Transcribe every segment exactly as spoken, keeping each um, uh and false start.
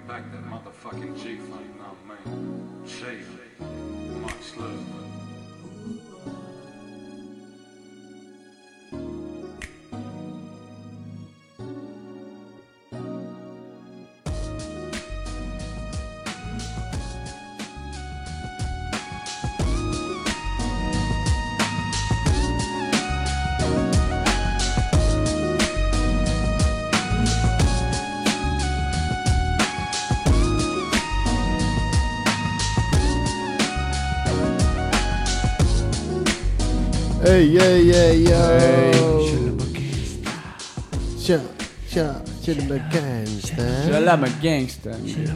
back that motherfucking G-Funk, nah, man. Shave, much love. Hey, hey, hey, yo. Hey. Tja, tja, tja, gangsta. Shalom gangsta.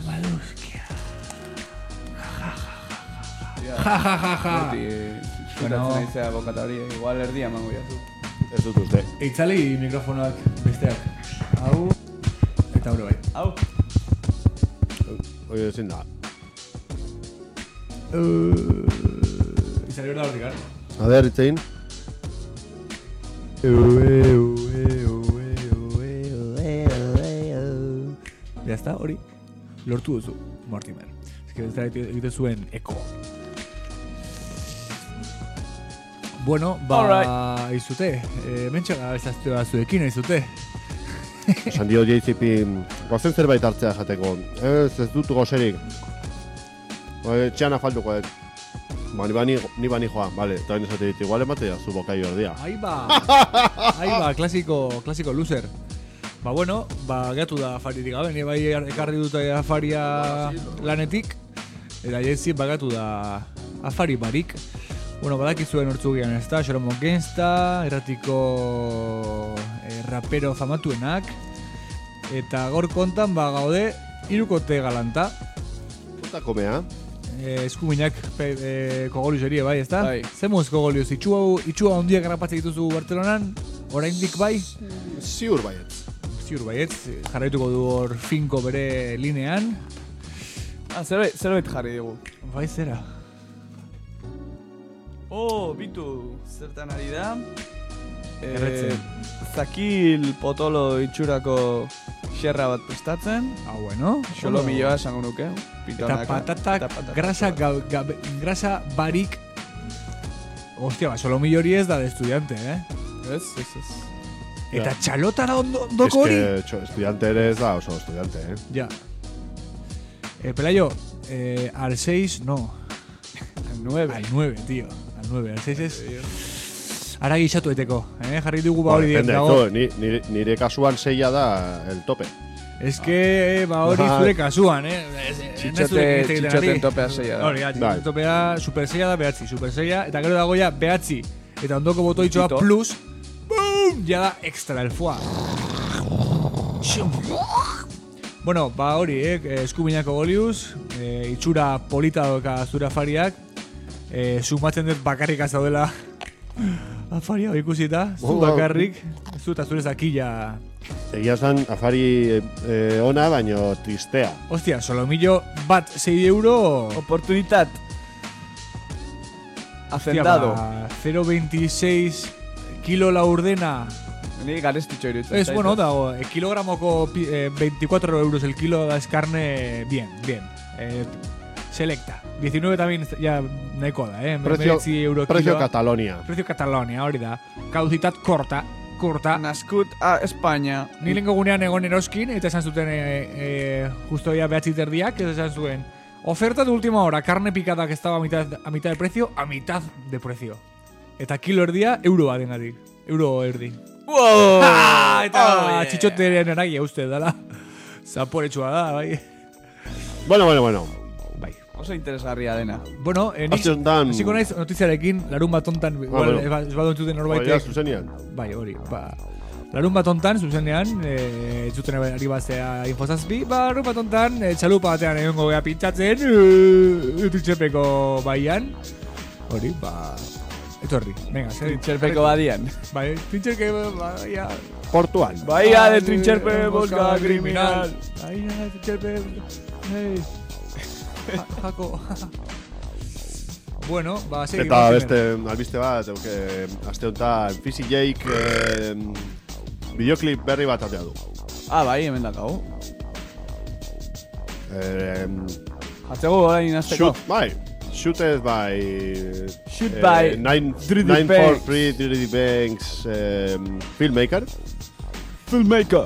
Ja, ja, ja, ja. Bueno, izea bokata hori, igual erdia emango jazu. Ez dut uste. Itzali mikrofonoak besteak. Hau, eta hori bai. Hau. Oie, ezin da. Itzali hori da hortik, gar? Ader, itzein. Ya está, hori. Lortu duzu, Mortimer. Ez que ez egite zuen eko. Bueno, ba, Alright. izute. E, mentxaga ezaztu da zuekin, izute. Esan dio J C P, guazen zerbait hartzea jateko. Ez, ez dut gozerik. Txean afalduko dut. Ba, ni bani, ni bani joa, vale. Eta bain esate dit, igual emate zu bokai ordia. Ahí ba, ahí ba, klasiko, klasiko loser. Ba, bueno, ba, geatu da afaritik gabe, ni bai ekarri dut afaria lanetik. Eta jetzi bagatu da afari barik. Bueno, badakizuen hortzugian ez da, Xolomo Gangsta, erratiko eh, rapero famatuenak. Eta gaur kontan, ba, gaude, hirukote galanta. Puta komea. Eh, eskuminak eh, kogolius erie bai, ez da? Bai. Zemuz kogolius, itxua, itxua handiak garrapatzen dituzu Bartzelonan, oraindik bai? Ziur baiet. Ziur baietz, jarraituko du hor finko bere linean. Ah, zerbait, zerbait jarri dugu. Bai, zera. Oh, bitu, zertan ari da? Erretzen. Zakil potolo itxurako xerra bat prestatzen. Ah, bueno. Xolomilloa esango nuke. Eta Pitonaka. patatak, Eta patatak. grasa, ga, ga, grasa barik. Ostia, ba, solomillo hori ez da de estudiante, eh? Ez, ez, ez. Eta Ja. txalotara ondo, Es ondoko hori? que txo, estudiante ere ez da oso estudiante, eh? Ja. Eh, Pelayo, eh, al seis, no. Al nueve. Al nueve, tío. Al nueve, al seis es... Ara gixatu eteko, eh? Jarri dugu ba Ba, hori depende, dago. to, ni, nire, nire kasuan seia da el tope. Es que, ba hori Ba. zure kasuan, eh? Ez- ez Txitxote- zure egiten txitxoten ari. topea seia da. Hori, ja, txitxoten Bai. topea, super seia da behatzi, super seia, eta gero dago ja behatzi. Eta ondoko botoitxoa Puntito. plus, boom, ja da extra, el foie. Xum. Bueno, ba hori, eh, eskuminako goliuz, eh, itxura polita doka zure afariak, eh, sumatzen dut bakarrik azaudela afaria ikusita, zu Ondo. bakarrik, zu eta zure zakila. Egia esan, afari eh, ona, baino tristea. Ostia, solomillo bat sei euro... Oportunitat. Hacendado. Hostia, ba, zero koma veintiséis kilo la urdena. Ni garestitxo iruditzen. Es zait. bueno, dago, eh, kilogramoko pi- eh, veinticuatro euros el kilo da es carne bien, bien. Eh, selecta. diecinueve también ya nahiko da, eh. Precio, hemeretzi euro precio kiloa. Catalonia. Precio Catalonia, hori da. Caducitat corta, corta. Nascut a España. Ni lengo gunean egon eroskin, eta esan zuten eh, eh, justo ya behatzi terdiak, eta esan zuen oferta de última hora, carne picada que estaba a mitad, a mitad de precio, a mitad de precio. Eta kilo erdia, euro batengatik. Euro erdi. Wow! Ah, eta Oh, yeah. txitxoteren eragia uste dala. Zaporetsua da, bai. Bueno, bueno, bueno. Bai. Oso interesgarria dena. Bueno, eh, nik Aste honetan- hasiko naiz notiziarekin, larun bat hontan, igual, bueno. ez ba- ez badut zuten Oia, norbaitek. zuzenian. Bai, hori, ba... Larun bat hontan, zuzenean, eh, ez zuten ari batzea infozazpi, ba, larun bat hontan, eh, txalupa batean egongo gea pintxatzen, eh, Trintxerpeko baian. Hori, ba... Etorri, venga, zer... Txerpeko badian. Bai, Trintxerke, baia... Portuan. Bahía de Trintxerpe, boska criminal. Bahía de Trintxerpe... Hey... Ja- Jako... Bueno, ba, segi... Eta beste albiste bat, euke, aste honetan Fizzy Jake eh, bideoklip berri bat atea du. Ah, bai, hemen dakau. Eh, Jatzego orain azteko. shoot, bai. Shooted by... Shoot eh, by nine, three D nine Banks. four three three D Banks um, Filmmaker. Filmmaker.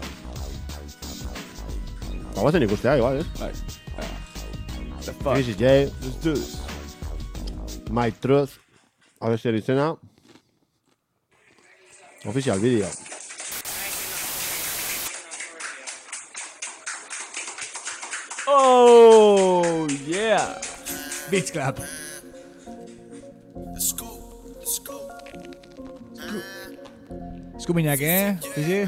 Bagoazen ikustea, igual, ez? Bai. The fuck. This is J, Let's do this. My Truth. Abestiaren izena. Oficial video. Oh, yeah. Beach Club. Eskuminak, eh? Fizi?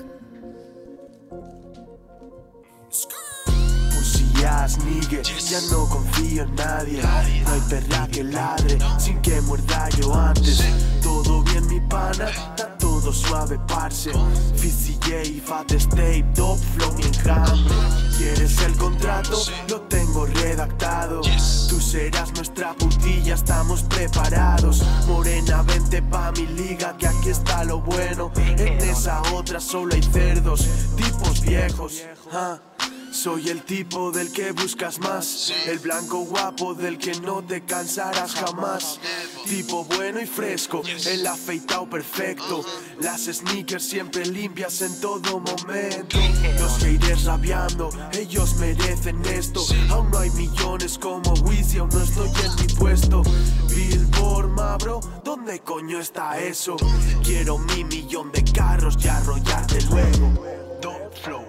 Pusillas, nigue, ya no confío en nadie. No hay perra que ladre sin que muerda yo antes. Todo bien, mi pana, está todo suave, parce. Fizzy J, Fat State, Top Flow, mi enjambre. ¿Quieres el contrato? Lo tengo redactado. Tú serás nuestra putilla, estamos preparados. Morena, vente pa' mi liga, que aquí está lo bueno. En esa otra solo hay cerdos, tipos viejos. Ah. Soy el tipo del que buscas más, el blanco guapo del que no te cansarás jamás. Tipo bueno y fresco, el afeitado perfecto, las sneakers siempre limpias en todo momento. Los haters rabiando, ellos merecen esto. Aún no hay millones como Wizzy, aún no estoy en mi puesto. Billboard, ma bro, ¿dónde coño está eso? Quiero mi millón de carros y arrollarte luego. Top flow,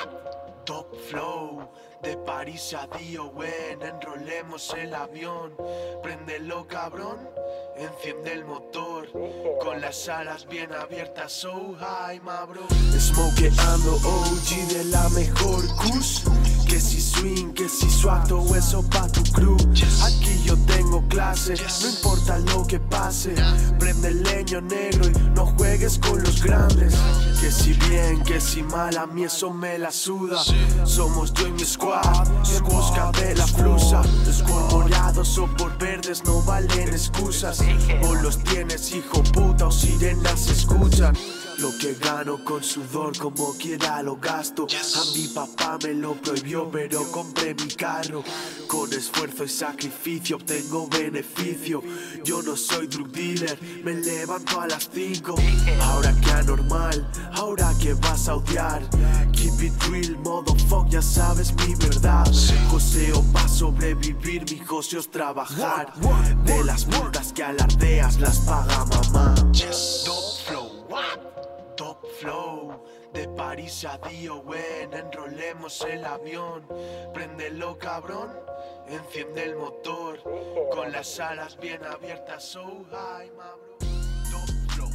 top flow, de París a Diowen, enrolemos el avión. Préndelo cabrón, enciende el motor, con las alas bien abiertas, so high, ma bro. Smokeando O G de la mejor kush, que si swing, que si swag, todo eso pa' tu crew. Aquí yo tengo clase, no importa lo que pase. Prende el leño negro y no juegues con los grandes. Que si bien, que si mal, a mí eso me la suda. Somos yo y mi squad, en busca de la flusa. Por morados o por verdes no valen excusas. O los tienes hijo puta o sirenas escuchan. Lo que gano con sudor como quiera lo gasto. A mi papá me lo prohibió pero compré mi carro. Con esfuerzo y sacrificio obtengo beneficio. Yo no soy drug dealer, me levanto a las cinco. Ahora que anormal, ahora que vas a odiar. Keep it real, motherfuck, ya sabes mi verdad. Joseo pa' sobrevivir, mi joseo es trabajar. De las multas que alardeas las paga mamá. Top flow, top flow, de París a Diowen, enrolemos el avión. Préndelo cabrón, enciende el motor, con las alas bien abiertas, so high, ma bro. Top flow,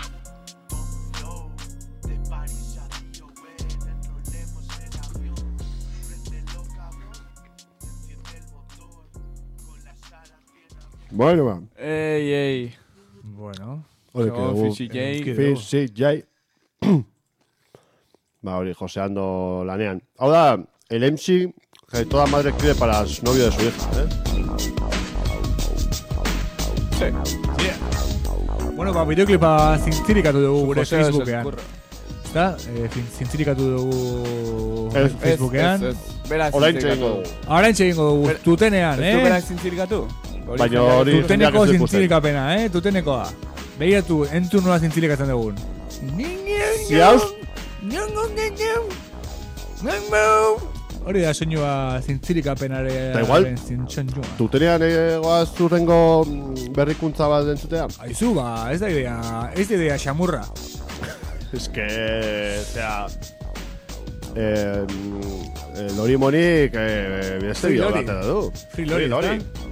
top flow, de París a Diowen, enrolemos el avión. Préndelo cabrón, enciende el motor, con las alas bien abiertas. Bueno, va. Ey, ey. Bueno. Hori, Oh, que Fizzy J. Fizzy J. Ba, hori, joseando lanean. Hau da, el M C que toda madre quiere para el novio de su hija, ¿eh? Sí. Bueno, ba, bideoklipa zintzirikatu dugu gure Joseo Facebookean. Eskurra. Ezta? Eh, fin- zintzirikatu dugu Ez, Facebookean. Ez, ez, ez. Beraz Orain zintzirikatu. txegingo. Araintxe egingo dugu, Ber- tutenean, Ez du eh? berak zintzirikatu? Baina hori jendeak Tuteneko ez du ikusten. zintzirikapena, eh? Tutenekoa. Begiratu, entzun nola zintzirikatzen dugun. Ziauz, Hori da soinua zintzirikapenare. Da igual. Zintxonua. tutenean egoaz zurrengo berrikuntza bat entzutea. Aizu, ba, ez da idea, ez da idea xamurra. Es que, o sea... Eh, eh, Lori Monik eh, beste Free bideo Lori. bat du. Free Lori, Lori. ezta?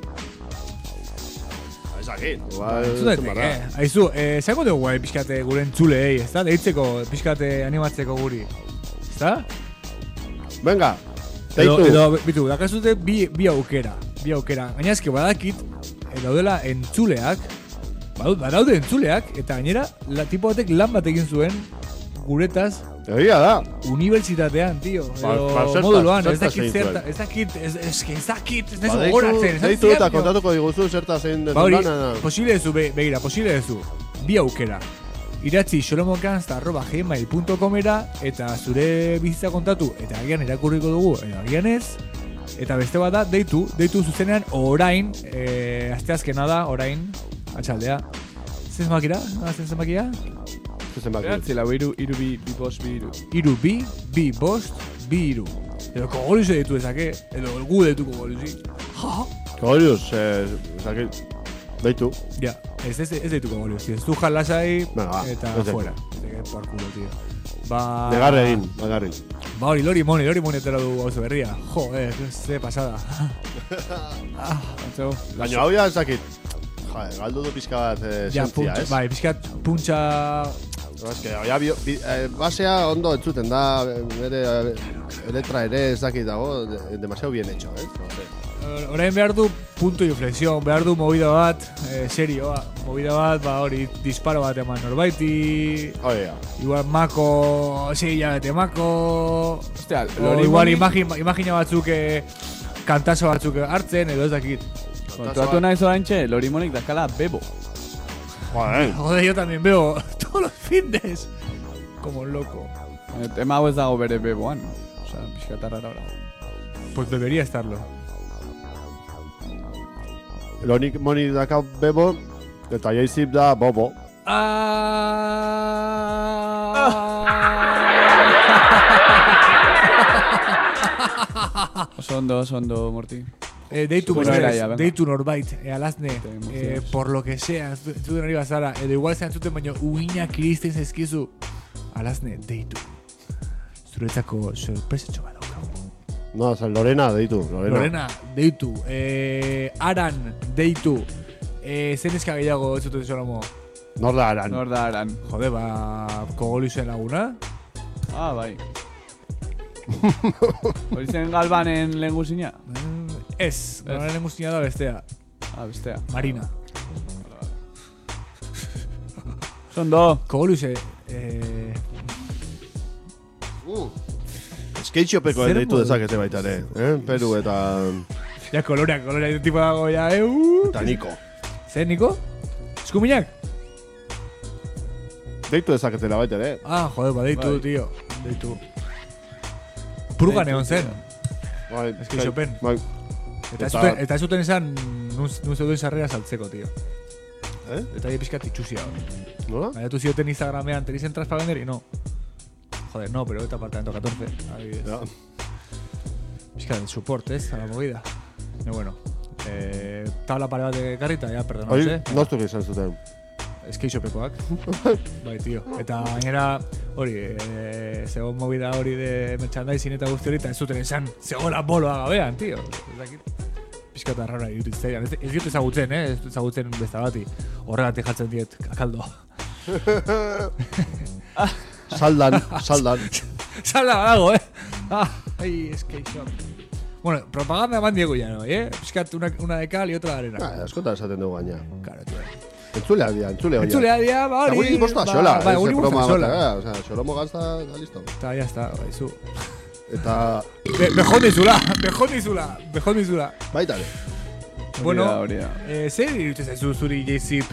Ez dakit. Igual, Entzun zenbat da. daiteke. Aizu, eh, zango dugu guai pixkate gure entzulei, ezta? Deitzeko, pixkate animatzeko guri. Ezta? Venga, Edo, deitu. edo, bitu, dakazute bi, bi aukera. Bi aukera. Gaina eski badakit, eh, daudela entzuleak, badu- badaude entzuleak, eta gainera, la, tipo batek lan bat egin zuen, guretaz, Egia da. unibertsitatean, tío. Ba- Edo ba, zertaz, moduluan, ez zertaz dakit egin zerta, zuen. ez dakit, ez, ez, ez dakit, ez Ba, nahizu deitu- gogoratzen, ez Deitu dakit eta zer, kontatuko diguzu zerta zein Ba hori, dezun lana. posible duzu, be, begira, posible duzu. Bi aukera. iratzi xolomokansta arroba gmail punto comera eta zure bizitza kontatu eta agian irakurriko dugu edo agian ez. Eta beste bat da, deitu, deitu zuzenean orain, e, asteazkena da, orain, atxaldea. Zen zenbakira? Zen zenbakia? Beratzi lau, iru, iru, bi, bi, bost, bi, iru. Iru, bi, bi, bost, bi, iru. Edo kogolius deitu ezake, edo gu deitu kogoliusi. Ja, Kogolius, eh, ezakit, deitu. ja, ez, ez, ez deitu kogolius, ez du jalasai Venga, va, eta ez deitu. fuera. Zeke por culo, tío. Ba... Negarre egin, negarre. Ba hori, lori moni, lori moni etera du gauzo berria. Jo, eh, ze pasada. ah, Antzeu, Baina hau ja ezakit. Ja, galdu du pizka bat eh, ja, sentzia, puntxa, ez? bai, pizkat puntxa... No, es que, ja, bio, bi, eh, basea ondo entzuten da, bere eh, letra ere ez dakit dago, de, demasiado bien hecho, eh? No sé. Orain behar du punto de inflexión, behar du movida bat, eh, serioa. Movida bat, ba hori, disparo bat eman norbaiti, Oye, ja. igual mako, sei hilabete mako... Ostia, O lori igual moni- imagina, imagina batzuk eh, kantaso batzuk hartzen, edo ez dakit. Kontuatu nahi zoraintxe, lori monik dakala bebo. Joder, Joder, yo también veo todos los fines. Como loco. Eh, Tema hau ez dago bere beboan. Osa, pixkatarra ora. Pues debería estarlo. Lonik moni daka bebo, eta jaizip da bobo. Ah... Oso ondo, oso ondo, Morti. Eh, deitu Bueno, mesedez, era ya, venga. deitu norbait, eh, alazne, Te eh, emocionas. por lo que sea, entzuten hori bazara, edo igual zean zuten baino uinak iristen zaizkizu, alazne, deitu. Zuretzako sorpresatxo bat daukagu. No, o sea, Lorena deitu, Lorena. Lorena, deitu, eh, Aran, deitu, eh, zen eska gehiago ez zuten Solomo. Nor da aran. Nor da aran. Jode, ba, kogoliusen laguna. Ah, bai. Hori zen galbanen lehen guzina? Mm, Ez, Lorena guztia da bestea, Ah, bestea. Marina. Oso ondo. Kogoliuse, eh, Uh. Skateshopeko Zer deitu modu? dezakete baita ere, eh? Peru eta... ja koloreak, koloreak tipo dago, ja, eh, uh. eta Niko. Zer, Niko? Eskuminak? Deitu dezaketela baita ere. Ah, joder, ba, deitu, Bai. tío. Deitu. Purgan Deitu, egon zen. Bai, Skateshopen. Bai. Eta ez Eta- zuten, eta ez zuten esan nun, nun zeuden sarrera saltzeko, tío. Eh? Eta hi pizkat itxusia. Nola? Gaiatu zioten Instagramean, ¿tenéis entradas para vender? Y no. Joder, no, pero eta apartamento catorce. Adibidez. Ja. Pizkat el support, ¿ez? A la movida. Y bueno. Eh, tabla pare bat ekarrita, ya, perdonaos, Hori, eh? nortzuk izan zuten. Skateshopekoak. Bai, tío. Eta gainera, hori, e, zegoen movida hori de merchandising eta guzti hori, eta ez zuten esan, zegoela boloa gabean, tío. Ez dakit, pixkata arrara iruditzaian. Ez, ez diot ezagutzen, eh? Ez dut ezagutzen besta bati. Horregatik jatzen diet, akaldo. Saldan, saldan. Salda badago, eh? Ah, ai, skate shop. Bueno, propaganda eman diego ya, ¿no? Eh? Pixkat una, una de cal y otra de arena. Ah, askotan esaten dugu gaina. Claro, tío. Entzulea dia, entzulea hori. Entzulea dia, ba Eta hori... guri bosta ba- xola, Ba, ez guri bosta broma xola. bat, eh? Osea, xolomo gazta, da listo. Eta, ya está, bai, zu. Eta Be, mejor dizula, mejor dizula, mejor dizula. baita ere. Bueno, Hori da, hori da. eh, zer iruditzen zaizu zuri J-Zip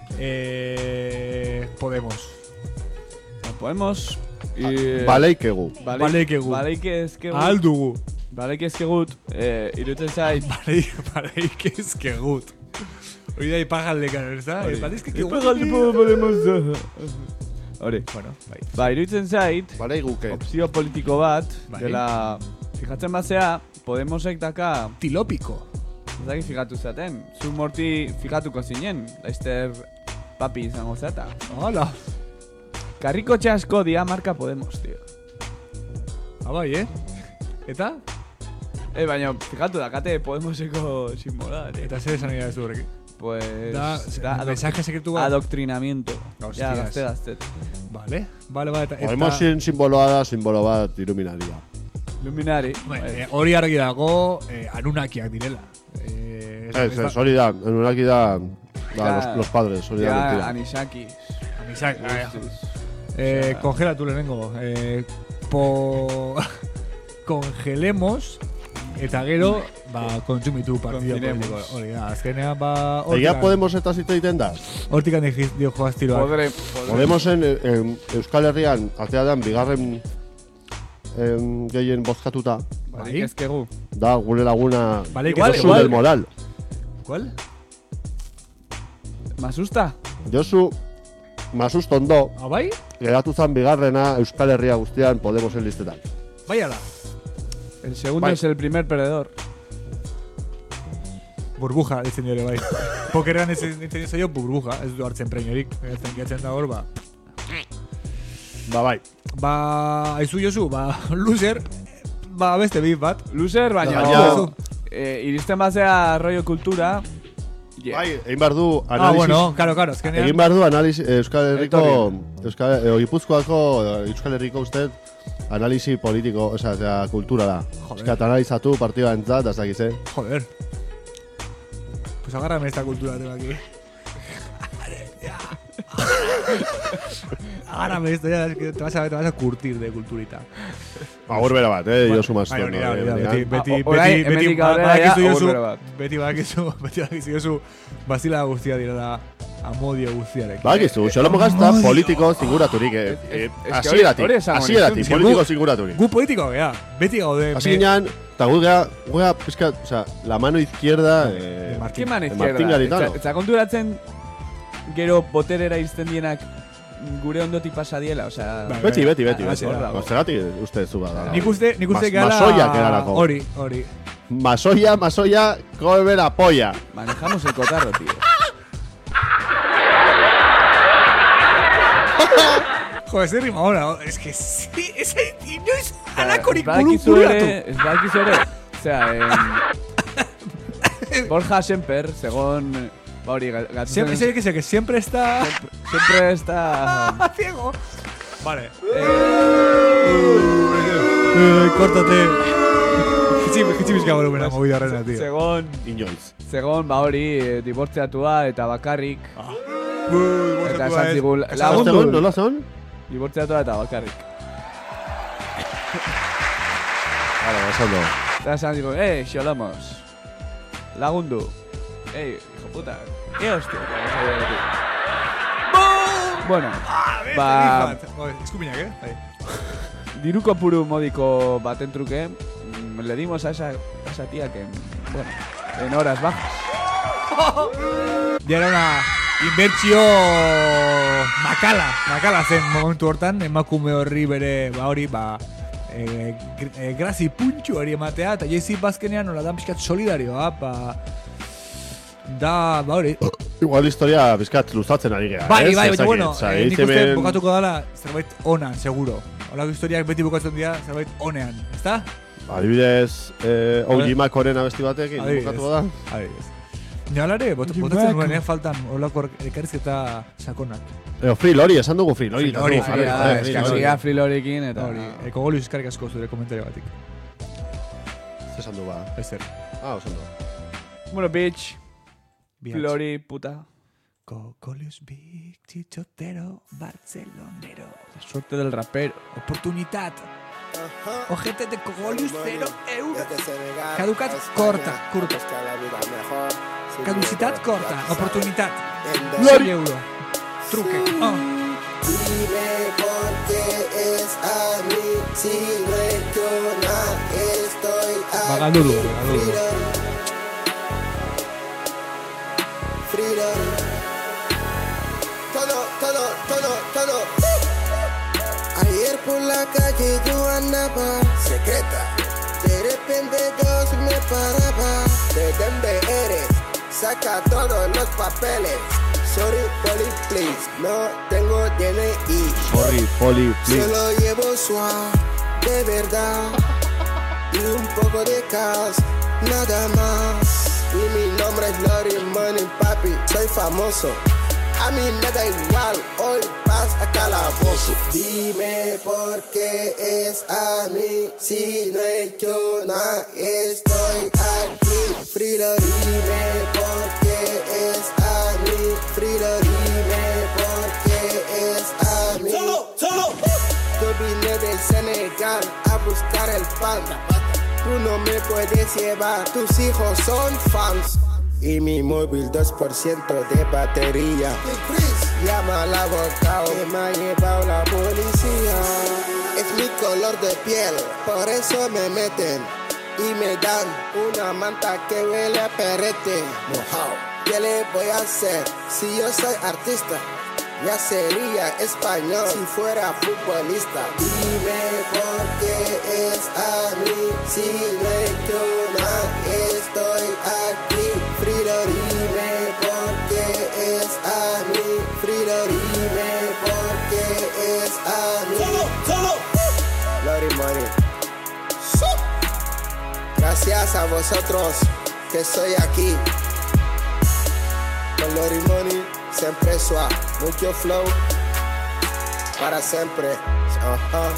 eh, Podemos? Ba, Podemos... I- Baleikegu. Bale- Baleikegu. Baleike ezkegut. Ahal dugu. Baleike ezkegut. Eh, irutzen zait. Bareik ezkegut. Hori da ipagaldekan, ez da? Ipagaldekan. Ipagaldepo Podemos. Hori. Bueno, bai. Ba, irutzen zait. Baleiguke. Opzio politiko bat. Bai. Dela... Fijatzen bazea, Podemosek daka... Tilopiko. Ez dakit fijatu zaten. Zu Morti fijatuko zinen. Laizter papi izango zata. Hala. Karriko txasko dia marka Podemos, tío. Abai, eh? Eta? Eh, baina, fijatu dakate Podemoseko simbola, eh. Eta zer esan nire zu horrekin? Pues... Da, da mensaje sekretu bat. Adoktrinamiento. Hostias. Ja, gazte, gazte. Vale, vale, vale. Eta, Podemosin simboloa da, simbolo bat iluminaria. Luminari. Bai, Pues, eh, hori argi dago, eh, anunakiak direla. Eh, Ez, ez, hori da, enunaki da, da, Ja, los, los padres, hori da ja, mentira. Anisakis. Anisak, ah, Guztiz. Eh, Osea, congelatu lehenengo. Eh, po... Congelemos eta gero, ba, kontsumitu partido Confinemos. politiko. Hori da, azkenean, ba, Egia hortikan, Podemos eta zita egiten da. hortikan egiz dio joaz tiroak. Podre, Podemosen em, Euskal Herrian, atea dan, bigarren em, gehien bozkatuta, Barik ezkegu. da gure laguna Bale, Igual, Josu igual. del Moral. ¿Cuál? Masusta? Josu Masustondo, Ah, bai? geratu zan bigarrena Euskal Herria guztian Podemosen listetan. Bai ala. El segundo Bai. es el primer perdedor. Burbuja, ditzen dira bai. Pokerrean ez ditzen zaio burbuja, ez du hartzen premiorik. Gertzen gehatzen da hor, ba. Ba, bai. Ba, aizu Josu, ba, loser, ba, beste bif bat. Loser, baina... Baina- eh, iristen bazea rollo kultura... Yeah. Bai, egin behar du Ah, analisis. bueno, claro, claro, azkenean. Egin behar du analisis Euskal Herriko, Etorri. Euskal, eh, Gipuzkoako, eh, Euskal Herriko usted, analisi politiko, osea, sea, kultura da. Joder. Euskat analizatu partida entzat, hasta aquí, eh? Joder. Pues agárrame esta cultura, tengo aquí. Agárrame esto, ya, es que te vas a, te vas a curtir de culturita. Agur bera bat, eh, Josu Bai, Mastondo. hori da, hori da, eh, beti, beti, Ah, orain, beti, beti, hemendik ba- aurrera badakizu ja, Josu, aurrera bat. beti badakizu, beti badakizu Josu, bazila guztia direla amodio guztiarekin. Bakizu, xolomo gazta politiko zinguraturik, eh, eh, Es que hasieratik, hori esango hasieratik, nizun. politiko zinguraturik. Gu politiko, gea, beti gaude. Hasi ginean, eta gu gea, gu gea, pizka, osea, la mano izquierda, De eh, Martín. Keman Martín izquierda. Garitano. Etza- Etza konturatzen gero boterera izten dienak gure ondotik pasa diela, osea... Bai. beti, beti, beti, Ah, beti. hasi da. Ba, zergatik uste zu bada. Nik uste, nik uste Mas- gara... masoiak erarako. Hori, hori. Masoia, masoia, kobera polla. Manejamos el cotarro, tío. Joder, zer rima ahora, es que sí, ez inoiz alakorik Ez badakizu bururatu. ere, ez badakizu ere. Osea, em, Borja Semper, segon... Ba hori, gatu Siempre, zen... que sé que siempre está... Siempre está... ciego. Vale. eh, Eh, córtate. Gitsi bizka volumena movida horrena, tío. Segon... Inoiz. Segon, ba hori, eh, dibortzeatua eta bakarrik. Uy, Eta esan zigu, Segon, lagundu. nola zon? Dibortzeatua eta bakarrik. Vale, esan do. Eta esan zigu, eh, xolomos. Lagundu. Eh, hijo puta. Eh, hostia. Bueno, ba, Eskupinak, eh? Ahí. diru kopuru modiko baten truke, mm, le dimos a esa, a esa tía que, bueno, en horas bajas. Ya era una inbertsio makala, makala zen momentu hortan, emakume horri bere, ba hori, ba, e, gr- e, grazi puntxu hori ematea, eta jezi bazkenean nola da pixkat solidarioa, ba, da, ba hori. Igual historia bizkat luzatzen ari gea, Bai, ez? bai, Ez baina, bueno, dakit, osea, eh, nik egiten uste ben- bukatuko dala zerbait onan, seguro. Holako historiak beti bukatzen dira zerbait onean, ezta? Adibidez, eh, Ongi Makoren abesti batekin, Adibidez. bukatuko da. Adibidez. Ni alare, bot, botatzen nuen, eh, faltan holako elkarrizketa sakonak. Eo, Fril hori, esan dugu Fril hori. Fril hori, esan dugu, Fril, joder, ah, Fril eskasia. hori. Eskasia Frilorekin eta... Hori, eh, kogolu eskarrik asko zure komentario batik. Zer esan du ba? Ezer. Ah, osan du. Bueno, bitch, Biatz. Flori, puta. Cocolius Big Chichotero Barcelonero. La suerte del rapero. Oportunitat. Ojete de Cogolius cero euro. Caducat Caducat corta, curta. Caducitat corta. Oportunitat. cien euro. Truque. Oh. Dime por qué es a mí si reacciona estoy aquí. Vagaduro, vagaduro. Freedom. Todo, todo, todo, todo. Ayer por la calle yo andaba secreta. De repente Dios me paraba. ¿De dónde eres? Saca todos los papeles. Sorry, poli, please. No tengo D N I. Sorry, Poli, please. Solo llevo suave, de verdad. Y un poco de cash, nada más. Y mi nombre es Lori Money, papi, soy famoso. A mí me da igual, hoy vas a calabozo. Dime por qué es a mí, si no he hecho nada, estoy aquí. Frilo, dime por qué es a mí, Frilo, dime por qué es a mí. Yo vine de Senegal a buscar el pan. tú no me puedes llevar, tus hijos son fans. Y mi móvil dos por ciento de batería. Llama al abogado que me ha llevado la policía. Es mi color de piel, por eso me meten y me dan una manta que huele a perrete mojado. ¿Qué le voy a hacer si yo soy artista? Ya sería español si fuera futbolista. Dime por qué es a mí, si no he hecho nada, estoy aquí. Frilo, dime por qué es a mí. Frilo, dime por qué es a mí. Solo, solo. Lori Money. Gracias a vosotros que estoy aquí. Con Lori Money, siempre suave, mucho flow, para siempre. Uh-huh.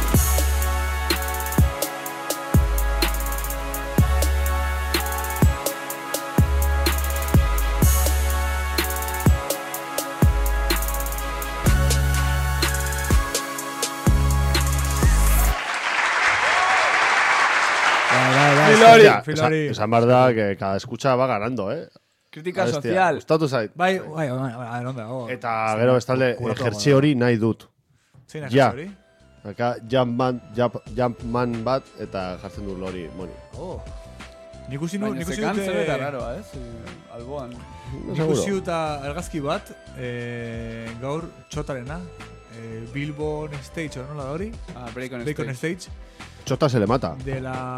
Filori, Ya, Filori. Esa, esa marda que cada escucha va ganando, eh? Kritika Abestia, sozial. Gustatu zait. Bai, bai, bai, bai, onda, oh. Eta gero bestalde, Kuratu ejertzi dago. hori nahi dut. Zein Ja. hori? Aka jumpman, jump, jumpman bat eta jartzen du Lori Money. Oh. Nik usi nu, Baina nik usi zekan dute... zer eta raroa, ez? Eh, Alboan. Nik usi duta argazki bat, eh, gaur txotarena, eh, Bilbon Stage, o nola da hori? Ah, Break on Bacon Stage. Stage, Txota se le mata. de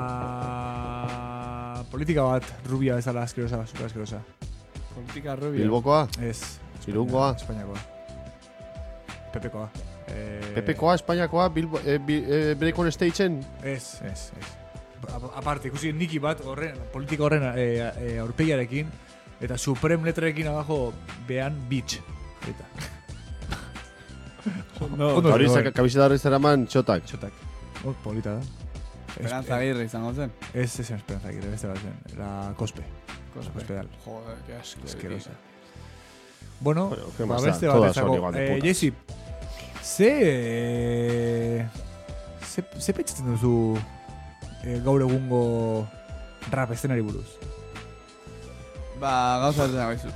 la politika bat rubia bezala askerosa, super askerosa. Politika rubia. Bilbokoa, Ez. Irungoa. Espainiakoa. Pepekoa. Eh, Pepekoa, Espainiakoa, Bilbo, eh, bi, eh, Break on Stage-en. Ez, ez, ez. A- Aparte, ikusi niki bat horren, politika horren eh, eh, aurpegiarekin, eta Supreme letrekin abajo behan beach. Eta. No, Ondo, Hori ondo, zaka- kabizeta horri zeraman txotak. Txotak. Oh, polita da. Esperanza Aguirre izango zen. Ez, ez, Esperanza Aguirre, beste bat zen. La Cospe. Cospedal. Joder, qué asco. Asquerosa. Bueno, Bueno, ¿qué ba, más da? beste bat Todas son ezako. igual de Eh, putas. Jesse, ze... eh, Ze, ze pentsatzen duzu eh, gaur egungo rap eszenari buruz? Ba, gauza ez dago izut.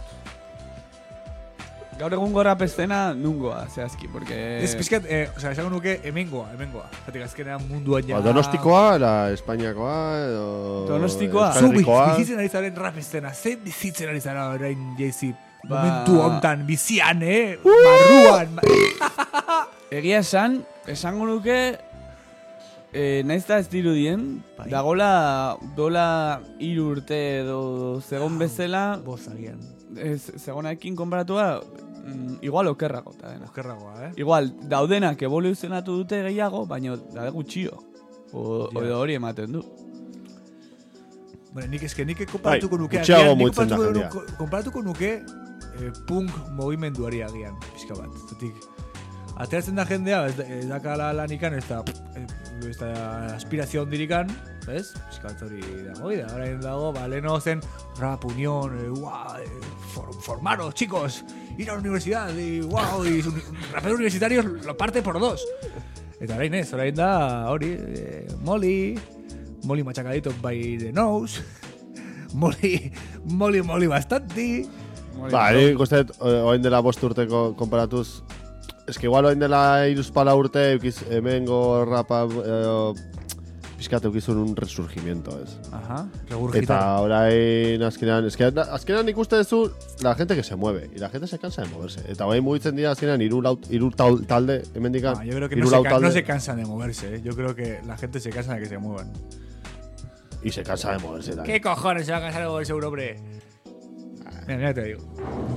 Gaur egungo rap estena nungoa, zehazki, porque... Ez, pixkat, eh, o sea, esango nuke hemengoa, hemengoa. Zatik azkenean munduan ja... Ba, Donostikoa, la Espainiakoa, edo... Donostikoa. Euskal Zu biz- Herrikoa. bizitzen ari zaren rap estena, ze bizitzen ari zara orain, Jesse? Ba- Momentu hontan, bizian, eh? Barruan! ma- Egia esan, esango nuke, eh, naiz da ez dirudien, Bai. dagola dola hiru urte edo zegon bezala, Boz agian. ez, zegonaekin konparatua, mm, igual okerrago eta dena. Okerragoa, eh? Igual, daudenak evoluzionatu dute gehiago, baina da gutxio. O, Ja. edo hori ematen du. Bueno, nik eske, nik konparatuko Bai, nuke gutxiago agian, nik mugitzen da konparatuko, jendea. nuke- konparatuko nuke eh, punk mugimenduari agian, pixka bat. Zatik, ateratzen da jendea, ez, da- ez dakala lanikan, ez da, eh, ez da aspirazio ondirikan, ez? Pixka bat hori dago, da, orain dago, ba, leheno zen, rap, unión, eh, guau, eh, for, formaros, chicos, ir a la universidad, y guau, y uni- raperos universitarios lo parte por dos. Eta orain ez, orain da, hori, eh, Molly, Molly machacadito by the nose, Molly, Molly, Molly bastante. Ba, nik uste dut, eh, orain dela bost urteko konparatuz, eski igual orain dela iruzpala urte, eukiz, hemengo rapa, eh, pixkat eukizun un resurgimiento, ez? Ajá, Eta regurgitar. orain azkenean, eske, azkenean ikuste duzu la gente que se mueve, y la gente se cansa de moverse. Eta orain mugitzen dira azkenean hiru lau- hiru tal- talde, hemendikan, No, yo creo que no hiru se, lau ca- talde, no se cansan de moverse, ¿eh? Yo creo que la gente se cansa de que se muevan. y se cansa de moverse también. ¿Qué cojones se va a cansar de moverse un hombre? Mira, mira, te digo.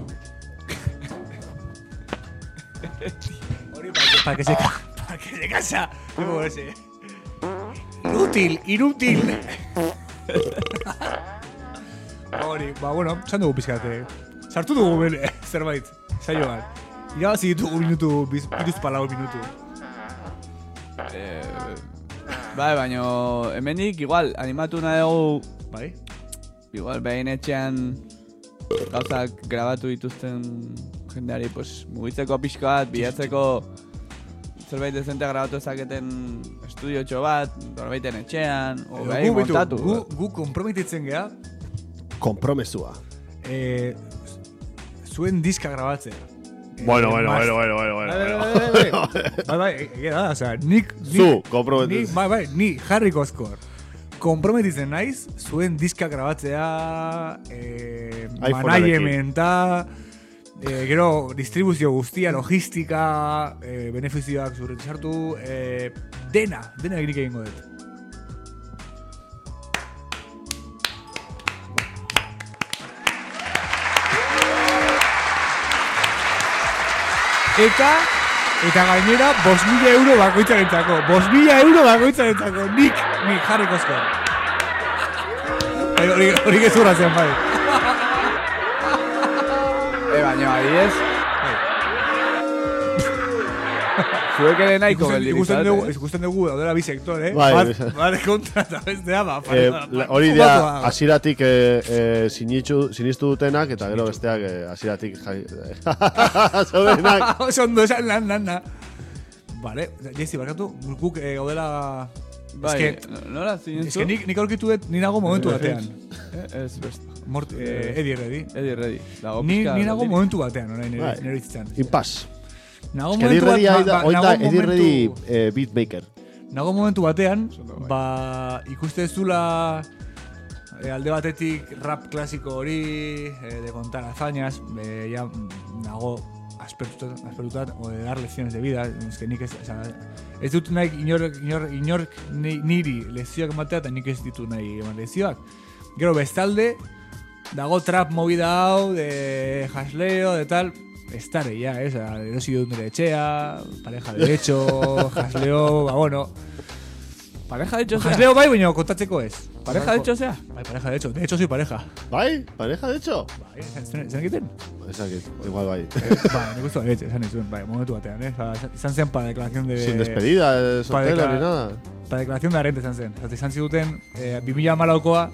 Ori, para que, para que se, ca- para que se cansa de moverse. Inútil, inútil. Hori, ba, bueno, esan dugu pizkate. Sartu dugu bere, zerbait, saioan. Irabazi ditugu minutu, biz, biruz palau minutu. Eh, bai, baina hemenik igual animatu nahi dugu, Bai? igual behin etxean gauzak grabatu dituzten jendeari pues, mugitzeko pixka bat, bilatzeko zerbait dezente grabatu ezaketen estudiotxo bat, norbaiten etxean, o Edo behi gu, beitu, montatu. gu, gu komprometitzen geha, Kompromesua. eh, zuen diska grabatzea. Bueno, Eh, bueno, mas- bueno, bueno, bueno, bueno, Bai, bueno. bai, bai, bai. Bai, bai, egia da, osea, nik... nik- Zu, komprometu. Ni, bai, bai, ni, Harry Koskor. Komprometitzen naiz, zuen diska grabatzea, eh, iPhonearekin. managementa, eh, gero distribuzio guztia, logistika, eh, benefizioak zurretu sartu, eh, dena, dena nik egingo dut. Eta, eta gainera, bost mila euro bakoitzarentzako. Bost mila euro bakoitzarentzako. Nik, nik, Harry Koskor. Bai, hori, hori gezurra zen, bai. E, baina, adibidez, zuek ere nahiko Ikusten, geldik ikusten dugu, izate. ikusten dugu daudela bi sektore, eh? Bai, bat, bai. bat kontra eta bestea, ba, Eh, ba, la- ba, hori ba, dira ba, ba. hasieratik eh, eh, sinistu, sinistu dutenak eta gero besteak eh, hasieratik jai... Zaudenak. Oso ondo esan lan, lan, lan. Vale, Jesse, barkatu, guk eh, gaudela... Bai, Eske, nola zinentzu? eske nik, nik aurkitu dut, ni nago momentu batean. Eh, Ez, best. Mort, eh, Eddie Reddy. Eddie Reddy. Dago Ni, pixka ni nago aldetik. momentu batean, orain nire, Bai. nire bizitzan. Impas. Nago Eddie momentu bat, Reddy ba- hori da, ba- hori da nago Eddie momentu- Reddy eh, beatmaker. Nago momentu batean, bai. ba, ikuste zula e, alde batetik rap klasiko hori, e, de contar hazañas, e, ya nago aspertutat, aspertutat, o de dar lecciones de vida, es que nik ez, o sea, ez dut nahi inork, inork, inork ni- niri lezioak ematea, eta nik ez ditu nahi eman lezioak. Gero bestalde, dago trap movida hau, de jasleo, de tal, estare ya, eh? O sea, erosi dut nire etxea, pareja de hecho, jasleo, ba, bueno. Pareja de hecho, zea. Jasleo bai, baina kontatzeko ez. Pareja de hecho, zea. Bai, pareja de hecho. De hecho, soy pareja. Bai? Pareja, de hecho? Bai, zen zen egiten? Ezakit, igual bai. Ba, nik uste baietxe, esan izuen, bai, momentu batean, eh? Ba, izan zen para declaración de... Sin despedida, eh, soltero declara- ni nada. Para declaración de arrente izan zen. Zate, izan ziduten, eh, bi mila hamalaukoa,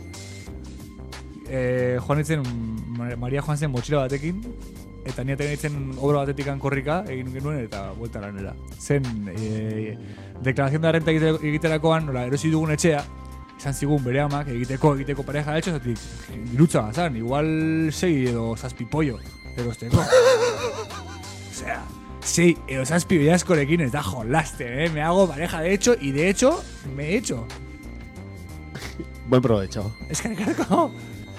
eh, joan itzen, Mar- Maria joan zen motxila batekin, eta ni aten itzen obra batetikan korrika, egin genuen, eta buelta lanera. Zen, eh, declaración de arrente egite- egiterakoan, nola, erosi dugun etxea, izan zigun bere amak, egiteko, egiteko pareja de hecho, zatik, dirutza bazan, igual sei edo zazpi pollo, erosteko. Osea, sei edo zazpi behaskorekin ez da jolasten, eh? Me hago pareja de hecho, y de hecho, me he hecho. Buen provecho. Eskerrik asko.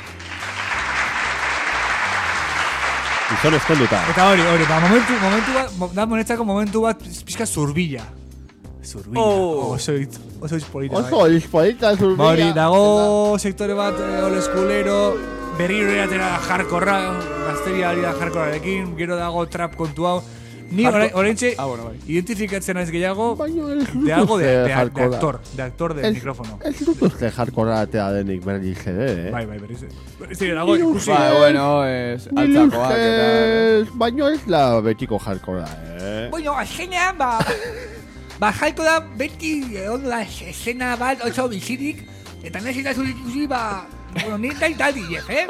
Gizon ezkonduta. Eta hori, hori, ba, momentu, momentu bat, mo- da monetzako momentu bat pizka zurbila. Zurbila. Oh. Oso hitz, oso hitz polita, bai. Oso, izpolita zurbila. Ba hori, dago sektore bat eh, old schoolero, berriro eratera jarkorra, gazteria ari da jarkorrarekin, gero dago trap kontu hau. Ni Hardcore- orain- oraintxe Ah, bueno, bai. identifikatzen naiz gehiago Baina ez de algo de, de, de, hardcore. actor, de actor del Ez- micrófono. Ez dut uste hardcore atea denik berdin jede, eh? Bai, bai, berriz. Berriz dago ikusi. Ba, bueno, ez altzakoak eta... Baina ez la betiko hardcore, eh? Bueno, azkenean, ba... Ba, jaiko da beti egon da escena bat oso bizirik, eta nahi zita zurik ikusi, ba... Bueno, ni nahi dadi, eh?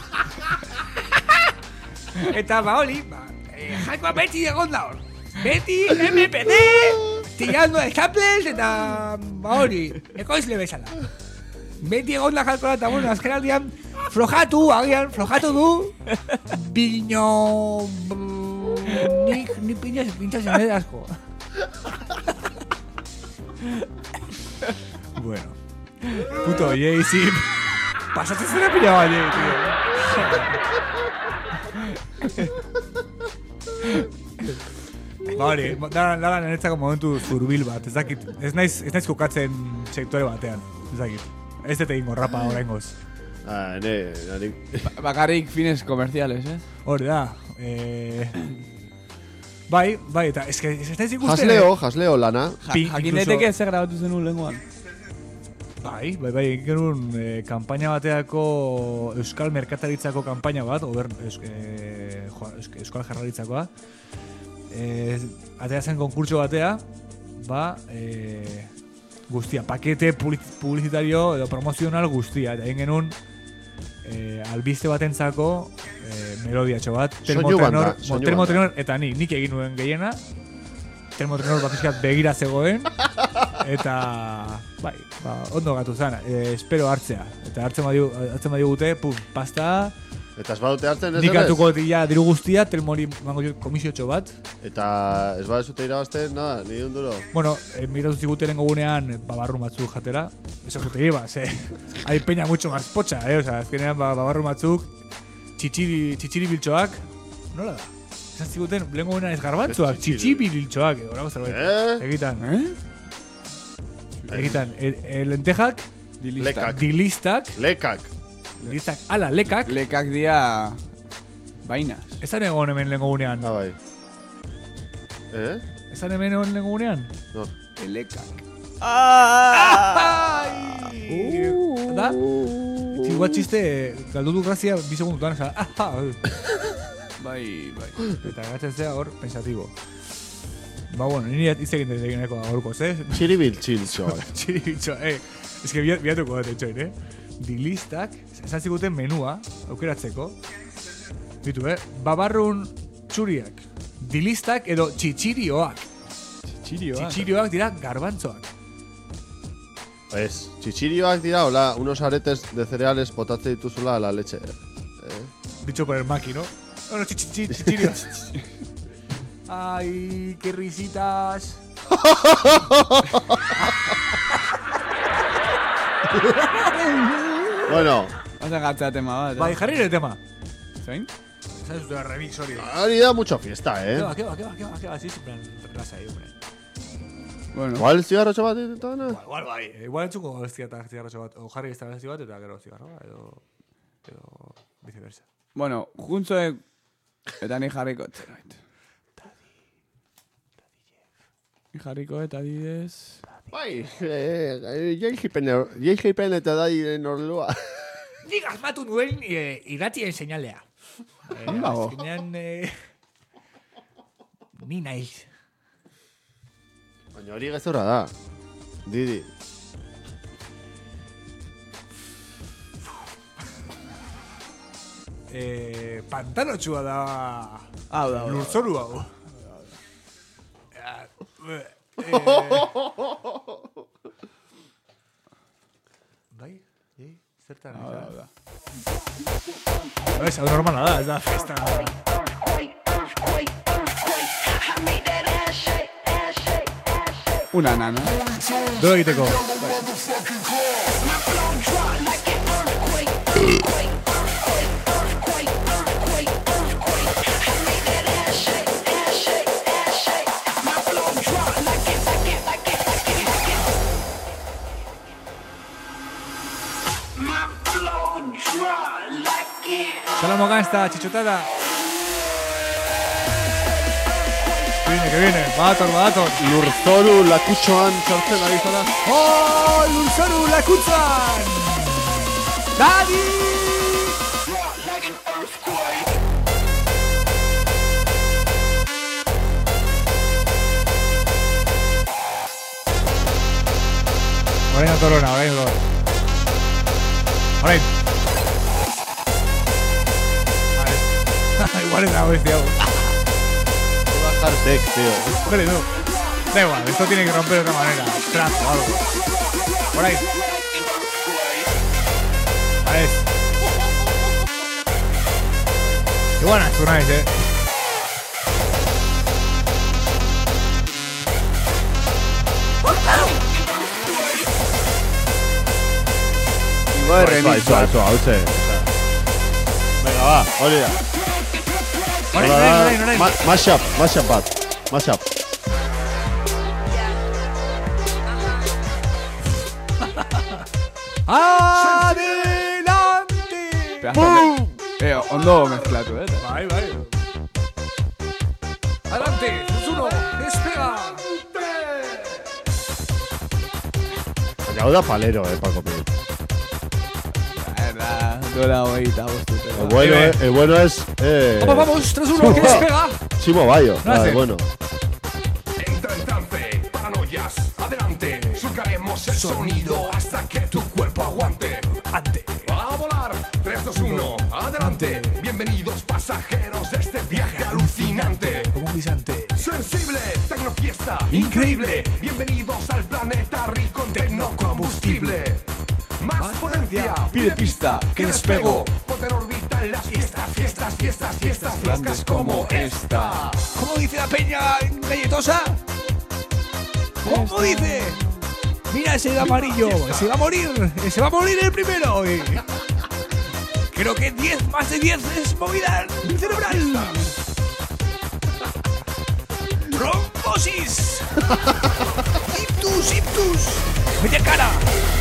Eta ba, hori, ba... Eh, jaikoa beti egon da hor. Beti, M P D, tirando de samples, eta... Ba, hori, ekoizle bezala. Beti egon da jaikoa, eta bueno, azken aldian... Flojatu, agian, flojatu du... Bino... Nik, ni pinchas, pinchas en el asko. Bueno. Puto Jay-Z. Pasaste zera pila bat, Jay, tío. Ba hori, da da niretzako momentu zurbil bat, ez dakit, ez naiz, ez naiz kokatzen sektore batean, ez dakit. Ez dut egingo rapa oraingoz. Ah, ne, nari... Bakarrik fines komerziales, eh? Hori da, eh... Bai, bai, eta ez que ez naiz ikusten... Jasleo, jasleo lana. Ja, Pi- jakin incluso- daiteke zer grabatu zenun lenguan. Bai, bai, bai, egin genuen eh, kanpaina bateako Euskal Merkataritzako kanpaina bat, gober, eus, eh, jo, eus, Euskal Jarraritzakoa. Eh, atea zen konkurtso batea, ba, eh, guztia, pakete publi- publizitario edo promozional guztia, eta egin genuen eh, albiste batentzako eh, melodiatxo bat, Soinu banda, termotenor, soinu termotenor, eta nik, nik egin nuen gehiena, termotrenor bat pixkat begira zegoen, eta, bai, ba, ondo gatu zen, e, espero hartzea. Eta hartzen badiu, hartzen badiu gute, pum, pasta, Eta ez badute hartzen ez nik ere? hartuko dira diru guztia, telmori mango komisiotxo bat. Eta ez badezute irabazten, nada, ni un duro. Bueno, eh, miratu ziguten gunean, babarru batzuk jatera. Eso que te iba, se. Hay peña mucho más pocha, eh, o sea, azkenean ba, babarru batzuk, txitxiri, txitxiri biltxoak, nola da? Esan ziguten, lehenko gunean ez garbantzuak, txitxiri biltxoak, horako zerbait. Eh? Egitan, eh? Egitan, e, e, lentejak, Lekak. dilistak, Lekak. dilistak, ala, lekak, Lekak dia vainas. esan egon hemen lehenko gunean. Ah, bai. Eh? Esan hemen egon lehenko gunean. No. Lekak. Ai! Da? Igual txiste, galdutu grazia, bi segundutan, esan, ah, Bai, bai. eta gatzen zea hor, pensatibo. Ba, bueno, niri hitz egin dut egineko gaurkoz, eh? Txiribil txiltxoak. Txiri bitxo, eh? Ez que biatuko dut etxoin, eh? Dilistak, esan ziguten menua, aukeratzeko. Bitu, eh? Babarrun txuriak, dilistak edo txitxirioak. Txirioak. Txitxirioak dira garbantzoak. Ez, txitxirioak dira, hola, unos aretes de cereales potatze dituzula a la leche. Eh? Dicho por el maqui, ¿no? Bueno, txitxirios. Ay, qué risitas. Bueno, Osa gatzea tema bat, Bai, eh? jarri ere tema. Zein? ¿Sabes usted la remix, hori? hori da mucho fiesta, ¿Qué eh? va, qué va, qué va, qué va, qué va? Así, en plan, relasa ahí, hombre. Bueno. Igual zigarrotxo bat eta na? Igual, igual, bai. Igual entzuko ez eta zigarro bat. O jarri ez da bat eta gero zigarroa, edo... Edo... Viceversa. Bueno, juntzoek eta ni jarriko zerbait. Ni jarriko eta adibidez... Bai, eh, jeikipen eta dairen orlua. Nik asmatu nuen eh, irratien seinalea. Eh, Dago. azkenean... Eh, ni naiz. Baina hori gezurra da. Didi. Eh, pantalotxua da... Hau da, hau da. Lurzoru hau. Eh, bai? Eh, zertan? Hau da, hau da. Ez, hau normala da, ez da festa. Una nana. Doro egiteko. Salamo gangsta, chichotada. Que viene, que viene. Badator, badator. Lurzoru lakutxoan sartzen ari zara. ¡Oh, Lurzoru Lakutzan! ¡Dadi! Orain atorona, orain atorona. Orain. Vale. Igual es la bestia. Bajar tech, tío. Vale, no. Da igual, esto tiene que romper de otra manera. Trap o algo. Por ahí. A ver. Qué buenas tunáis, eh. Igual Suave, remix suave, bat. suave, suave, venga, va, hori da. Orain, Hola, orain, orain, orain. ma- Mashup, mashup bat. Mashup. Adelante. Pedazo de... Eh, ondo mezklatu, eh? Bai, bai. Adelante, uno, despega. Baina hau da palero, eh, Paco Pil. Erda, duela hogeita bostute. El bueno, Ahí ve. eh, el bueno es... Eh, Vamos, vamos, tres uno, que despega. Chimo Bayo, No ah, hace. el bueno. Entra en trance, paranoias, adelante. Surcaremos el sonido hasta que tu cuerpo aguante. Ante. A volar, tres, dos, uno, adelante. Bienvenidos pasajeros de este viaje alucinante. Como un guisante. Sensible, tecnofiesta fiesta increíble. Bienvenidos al planeta rico en tecnocombustible. Más potencia, pide pista, que despego. Poder orbita en las fiestas, fiestas, fiestas, fiestas, fiestas como esta. ¿Cómo dice la peña galletosa? ¿Cómo dice? Mira ese de amarillo, se va a morir, se va a morir el primero. Creo que diez, más de diez es movida cerebral. Trombosis. Ictus, ictus. Media cara.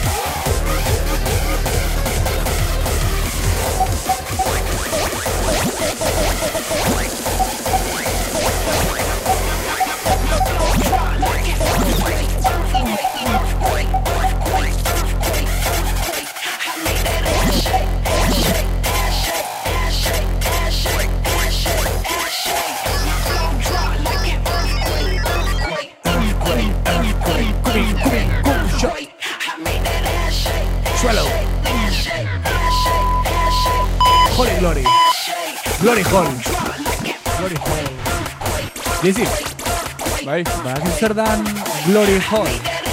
Swallow. Holy Glory. Glory Hall. Glory Hall. Jesse. Bai, Badakizu zer dan Glory Hall.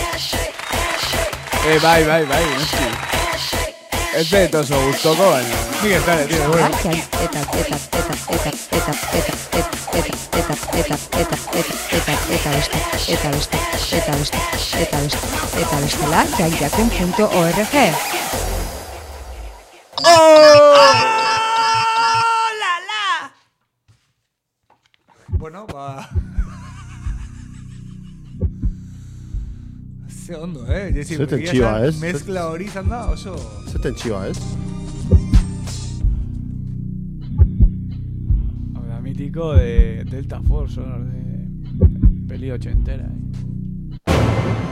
eh, bai, bai, bai, noski. Ez dut oso gustoko, baina. Nik ez dara, tira, bueno. Eta eta eta eta eta eta eta eta eta eta eta eta beste eta beste eta beste eta beste eta bestela jaijakun punto org. Bueno, ba... Ze ondo, eh? Jesse, Zeten egia txiba, esan, ez? Mezkla hori izan da, oso... Zeten txiba, ez? Ahora, mítico de Delta Force, ¿no? De peli ochentera. ¿eh?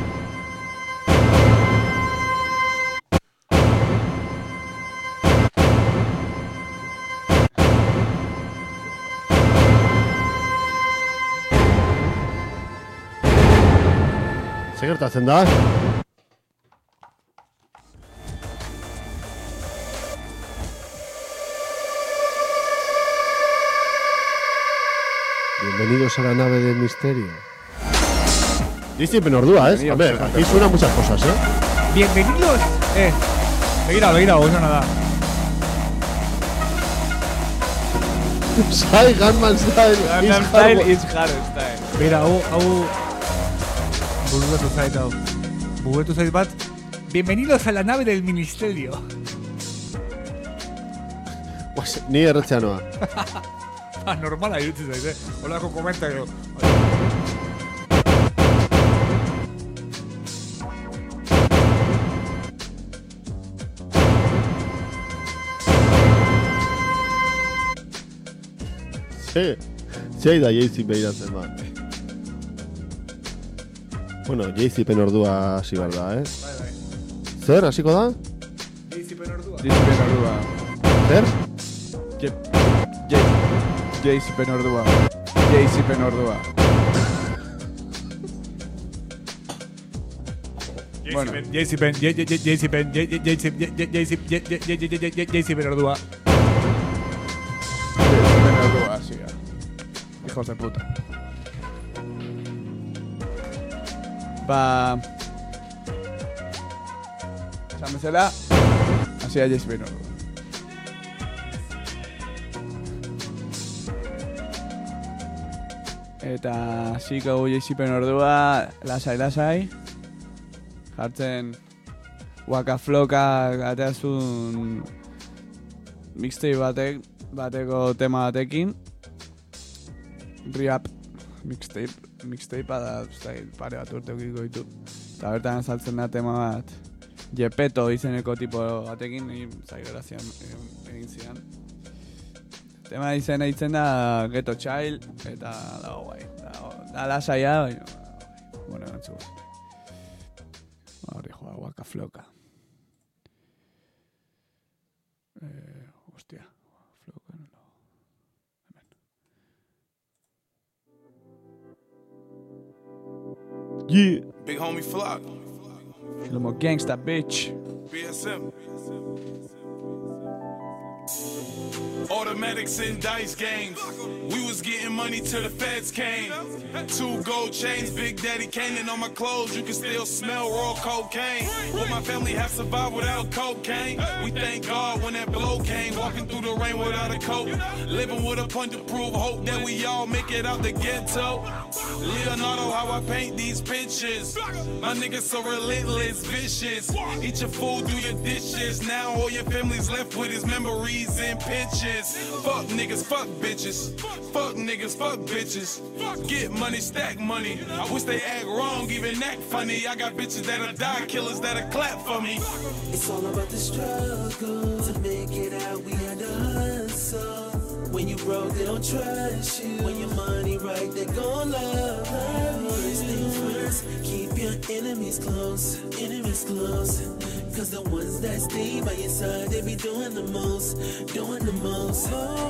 Zer gertatzen da? Bienvenidos a la nave del misterio. Discipen ordua, ¿eh? A ver, aquí suenan muchas cosas, ¿eh? Bienvenidos... Eh, begira, begira, oso nada. Sai, Gunman Style. Gangnam Style is hardstyle. Begira, hau, hau... Buruetu zait, hau. Buruetu zait bat. Bienvenidos a la nave del ministerio. Pues, ni erretzea noa. Ah, normala irutzen zait, eh? Holako komentario. Ze, zei da Jaycee behiratzen ba. Bueno, Jaycee ordua hasi behar da, eh? Bai, bai. Zer, hasiko da? Jaycee ordua. Jaycee Ordua. Zer? Jaycee Ordua. Jaycee Ordua. Bueno. Jaycee Pen, Jaycee Pen, Jaycee Pen ordua. Jaycee Ordua, sí. Hijos de puta. Ba... Esan bezala, hasia Jaycee Ordua. Eta hasiko gu Jaycee ordua, lasai lasai. Jartzen Waka Flocka ateazun mixtape batek, bateko tema batekin. Rap mixtape, mixtape da, zait, pare bat urte ukiko ditu. Eta bertan saltzen da tema bat Jepeto izeneko tipo batekin, zait grazian egin zidan. Tema izena itzen da Ghetto Child, eta dago guai. Da lasaia, baina, bueno, gantzu. Hori joa, Waka Flocka. Eh, hostia, Flocka, no. Hemen. Yeah. Big homie Flock. Lomo gangsta, bitch. B S M. automatics and dice games. We was getting money till the feds came. Two gold chains, Big Daddy Kane, and on my clothes you can still smell raw cocaine. Will my family have survived without cocaine? We thank God when that blow came. Walking through the rain without a coat, living with a point to prove hope that we all make it out the ghetto. Leonardo, how I paint these pictures. My niggas so relentless, vicious. Eat your food, do your dishes. Now all your family's left with is memories and pictures. Fuck niggas, fuck bitches. Fuck niggas, fuck bitches. Get money, stack money. I wish they act wrong, even act funny. I got bitches that'll die, killers that'll clap for me. It's all about the struggle. To make it out, we had to hustle. When you broke, they don't trust you. When your money right, they gon' love you. First things first, keep your enemies close. Enemies close. Cause the ones that stay by your side, they be doing the most. Doing the most.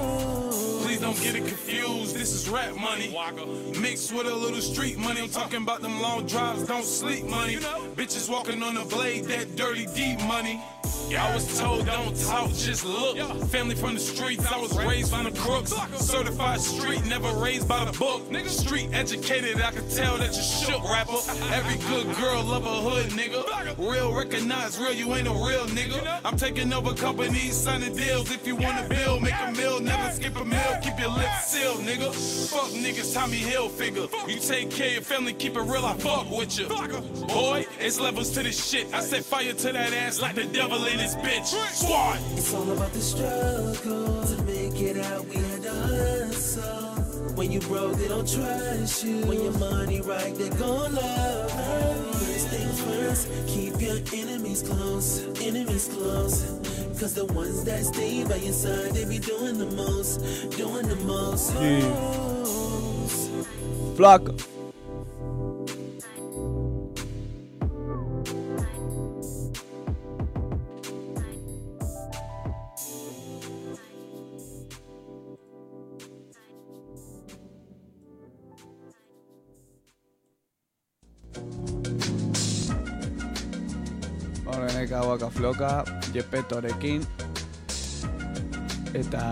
Oh. Please don't get it confused, this is rap money. Mixed with a little street money. I'm talking about them long drives, don't sleep money. Bitches walking on the blade, that dirty deep money. I was told don't talk, just look. Family from the streets, I was raised from the crooks. Certified street, never raised by the book. Street educated, I could tell that you shook, rapper. Every good girl love a hood, nigga. Real recognize real, you ain't a real nigga. I'm taking over companies, signing deals. If you wanna build, make a meal, never skip a meal. Keep your lips sealed, nigga. Fuck niggas, Tommy Hilfiger. You take care of your family, keep it real, I fuck with you. Boy, it's levels to this shit. I set fire to that ass like the devil in this bitch. Squad. It's all about the struggle. To make it out, we had to hustle. When you broke, they don't trust you. When your money right, they gon' love you. First things first, keep your enemies close. Enemies close. Cause the ones that stay by your side, they be doing the most. Doing the most. Flaco. Horrenek hauak afloka, Jepetorekin, eta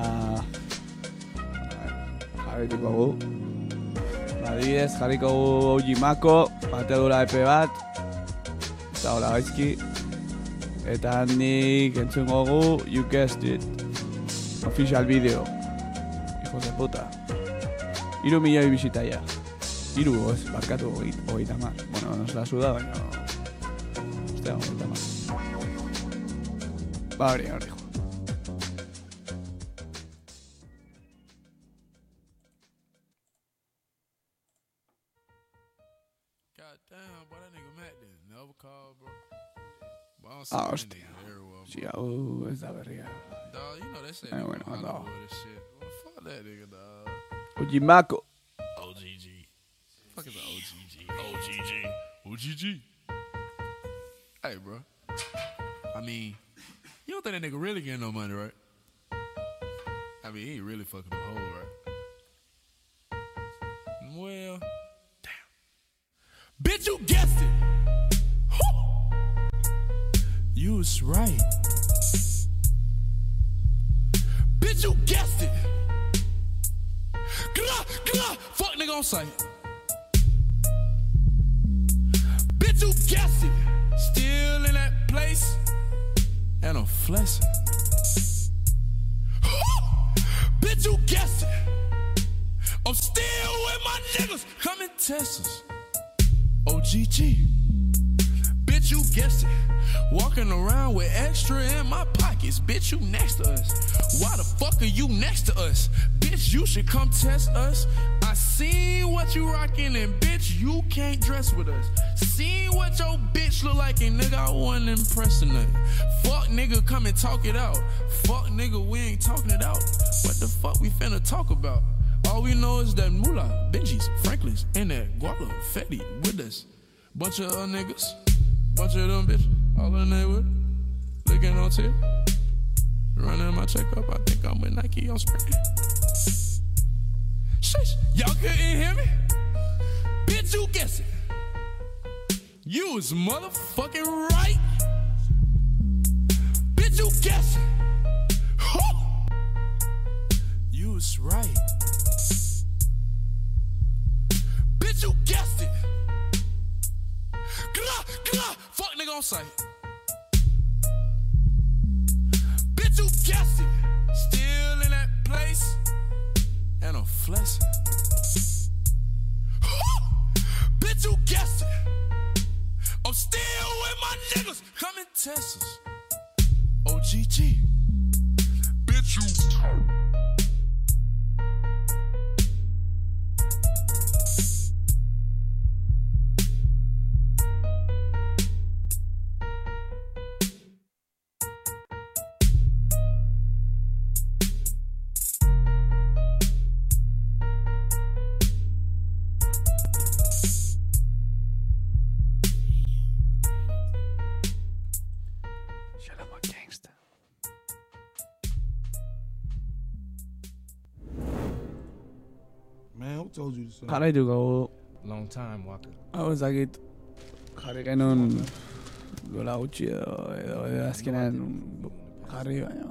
jarrituko gu. Adibidez, jarriko gu Ojimako, batedura epe bat, eta hola gaizki, eta handik entzungo gu You Guessed It, official video, hijos de puta. Iru milioi bisitaia. Iru, ez, barkatu hogeita mar. Bueno, nos la suda, baina... Ostea, hogeita mar. Ba, hori, hori, jo. Ah, hostia. Sí, hau ez da berria. Eh, bueno, no. Ojimako. O G G. Fuck is O G G? O G G. O G G. Hey, bro. I mean, you don't think that nigga really getting no money, right? I mean, he ain't really fucking the hoe, right? Well, damn. Bitch, you guessed it. You was right. Bitch, you guessed it. Gah, gah, fuck nigga on sight. Bitch, you guessed it. Still in that place. And I'm flexing. Bitch, you guessed it. I'm still with my niggas. Come and test us. O G G. Bitch, you guessed it. Walking around with extra in my pockets. Bitch, you next to us. Why the fuck are you next to us? Bitch, you should come test us. I seen what you rockin' and bitch, you can't dress with us. Seen what your bitch look like and nigga, I wasn't impressing her. Fuck nigga, come and talk it out. Fuck nigga, we ain't talking it out. What the fuck we finna talk about? All we know is that Moolah, Benji's, Franklin's, and that Guala, Fetty with us. Bunch of uh, niggas, bunch of them bitches, all in there with, looking on tip. Running my checkup, I think I'm with Nike on spring. Shush, y'all couldn't hear me? Bitch, you guess it. You was motherfucking right. Bitch, you guess it. Huh. it's right. Bitch, you guessed it. Gah, gah, fuck nigga on sight. Bitch, you guessed it. Still in that place, and I'm flexing. Bitch, you guessed it. I'm still with my niggas. Come and test us. O G G. Bitch, you. Told you to Jarraituko long time Walker. hau ezakit jarri genuen gola gutxi edo edo, edo azkenean jarri baina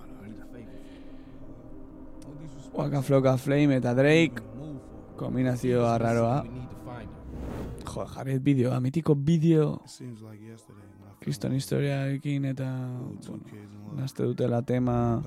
Waka Flocka Flame eta Drake kombinazioa raroa jo, jarri bideoa, mitiko bideo kriston historiarekin eta bueno, nazte dutela tema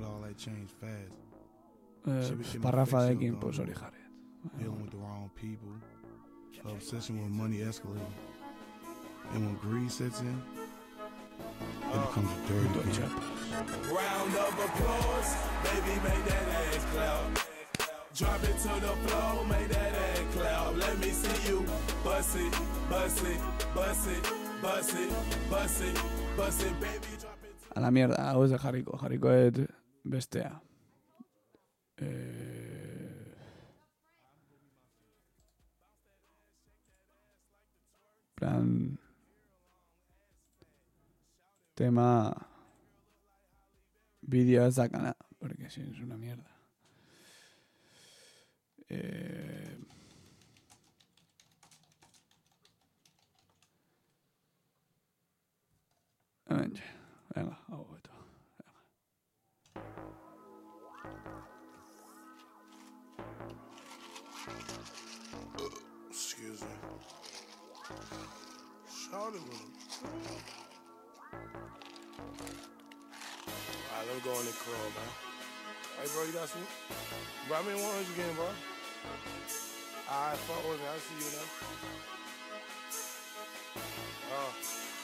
eh, parrafadekin pues hori jarri Dealing with the wrong people, obsession with money escalating, and when greed sets in, it becomes a dirty game. Round of applause, baby, make that ass clap. Drop it to the floor, make that ass clap. Let me see you bust it, bust it, bust it, bust it, bust it, bust it, baby, drop it. A la mierda, hau ez da jarriko, jarriko et bestea. Eh... Plan... Tema... Vídeo ez dakana, porque si es una mierda. Eh... Venga, venga, hago esto. Excuse me. Shawty with him. Alright, let me go in the club, man. Hey, bro, you got some? Bro, I mean, one hundred again, bro. Alright, fuck with me. I see you now. Oh.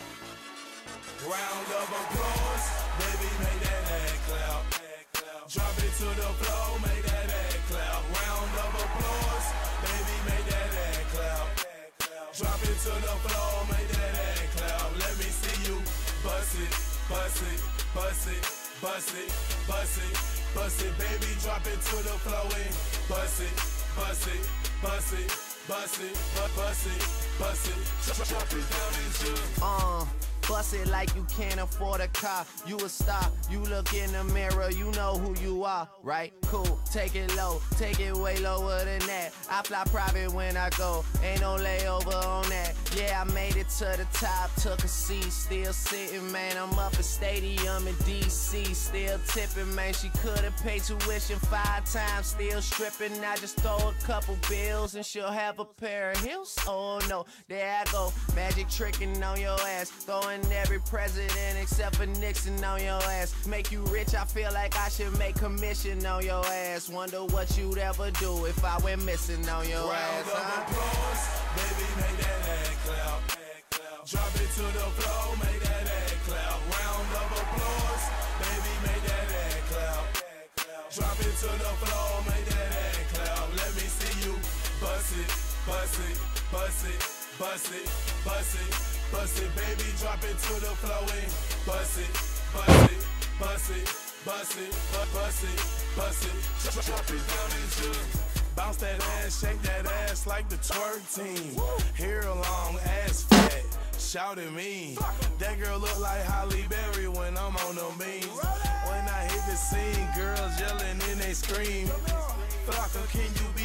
Round of applause, baby, make that ass clap. Drop it to the floor, make that ass clap. Round of applause, baby, make that ass clap. Drop it to the floor, make that ass clap. Let me see you bust it, bust it, bust it, bust it, bust it, bust it, baby. Drop it to the floor and bust it, bust it, bust it, bust it, bust it, bust it. Drop it down into. Uh. Bust it like you can't afford a car. You a star, you look in the mirror, you know who you are, right? Cool, take it low, take it way lower than that. I fly private when I go, ain't no layover on that. Yeah, I made it to the top, took a seat, still sitting, man. I'm up at Stadium in D C, still tipping, man. She could've paid tuition five times, still stripping. I just throw a couple bills and she'll have a pair of heels. Oh no, there I go, magic tricking on your ass, throwing every president except for Nixon on your ass. Make you rich, I feel like I should make commission on your ass. Wonder what you'd ever do if I went missing on your Round ass, of huh? applause, baby, make that ass clap. Drop it to the floor, make that ass clap. Round of applause, baby, make that ass clap. Drop it to the floor, make that ass clap. Let me see you bust it, bust it, bust it, bust it, bust it, bust it, baby. Drop it to the floor and bust it, bust it, bust it, bust it, bust it, bust it. Drop it down into. Bounce that ass, shake that ass like the twerk team. Hair long, ass fat, shout at me. That girl look like Halle Berry when I'm on the beams. When I hit the scene, girls yelling and they scream. Flocka, can you be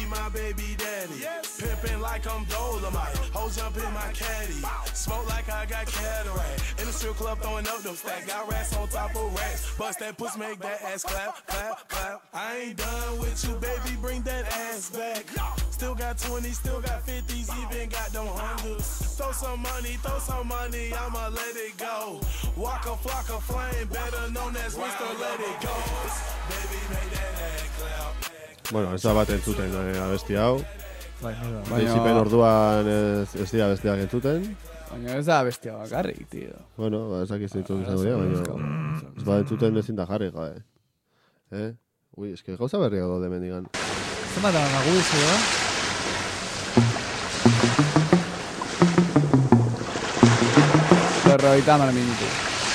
be my baby daddy. Pimpin' like I'm Dolomite. Hoes jump in my caddy. Smoke like I got cataract. In the strip club throwing up them stack. Got rats on top of rats. Bust that puss, make that ass clap, clap, clap. I ain't done with you, baby. Bring that ass back. Still got twenties, still got fifties, even got them hundreds. Throw some money, throw some money, I'ma let it go. Walk a flock of flame, better known as Mister Let It Go. Baby, make that ass clap. Bueno, ez da bat entzuten eh, abesti hau. Bai, bai, bai. Principen orduan ez, ez dira besteak entzuten. Baina ez da bestia bakarrik, tío. Bueno, ba, ezak izan izango dira, baina ez bat entzuten ezin da jarri, gae. Eh? Ui, eske gauza berriak daude mendigan. Zema da nagu izu da? Berroita mar minutu.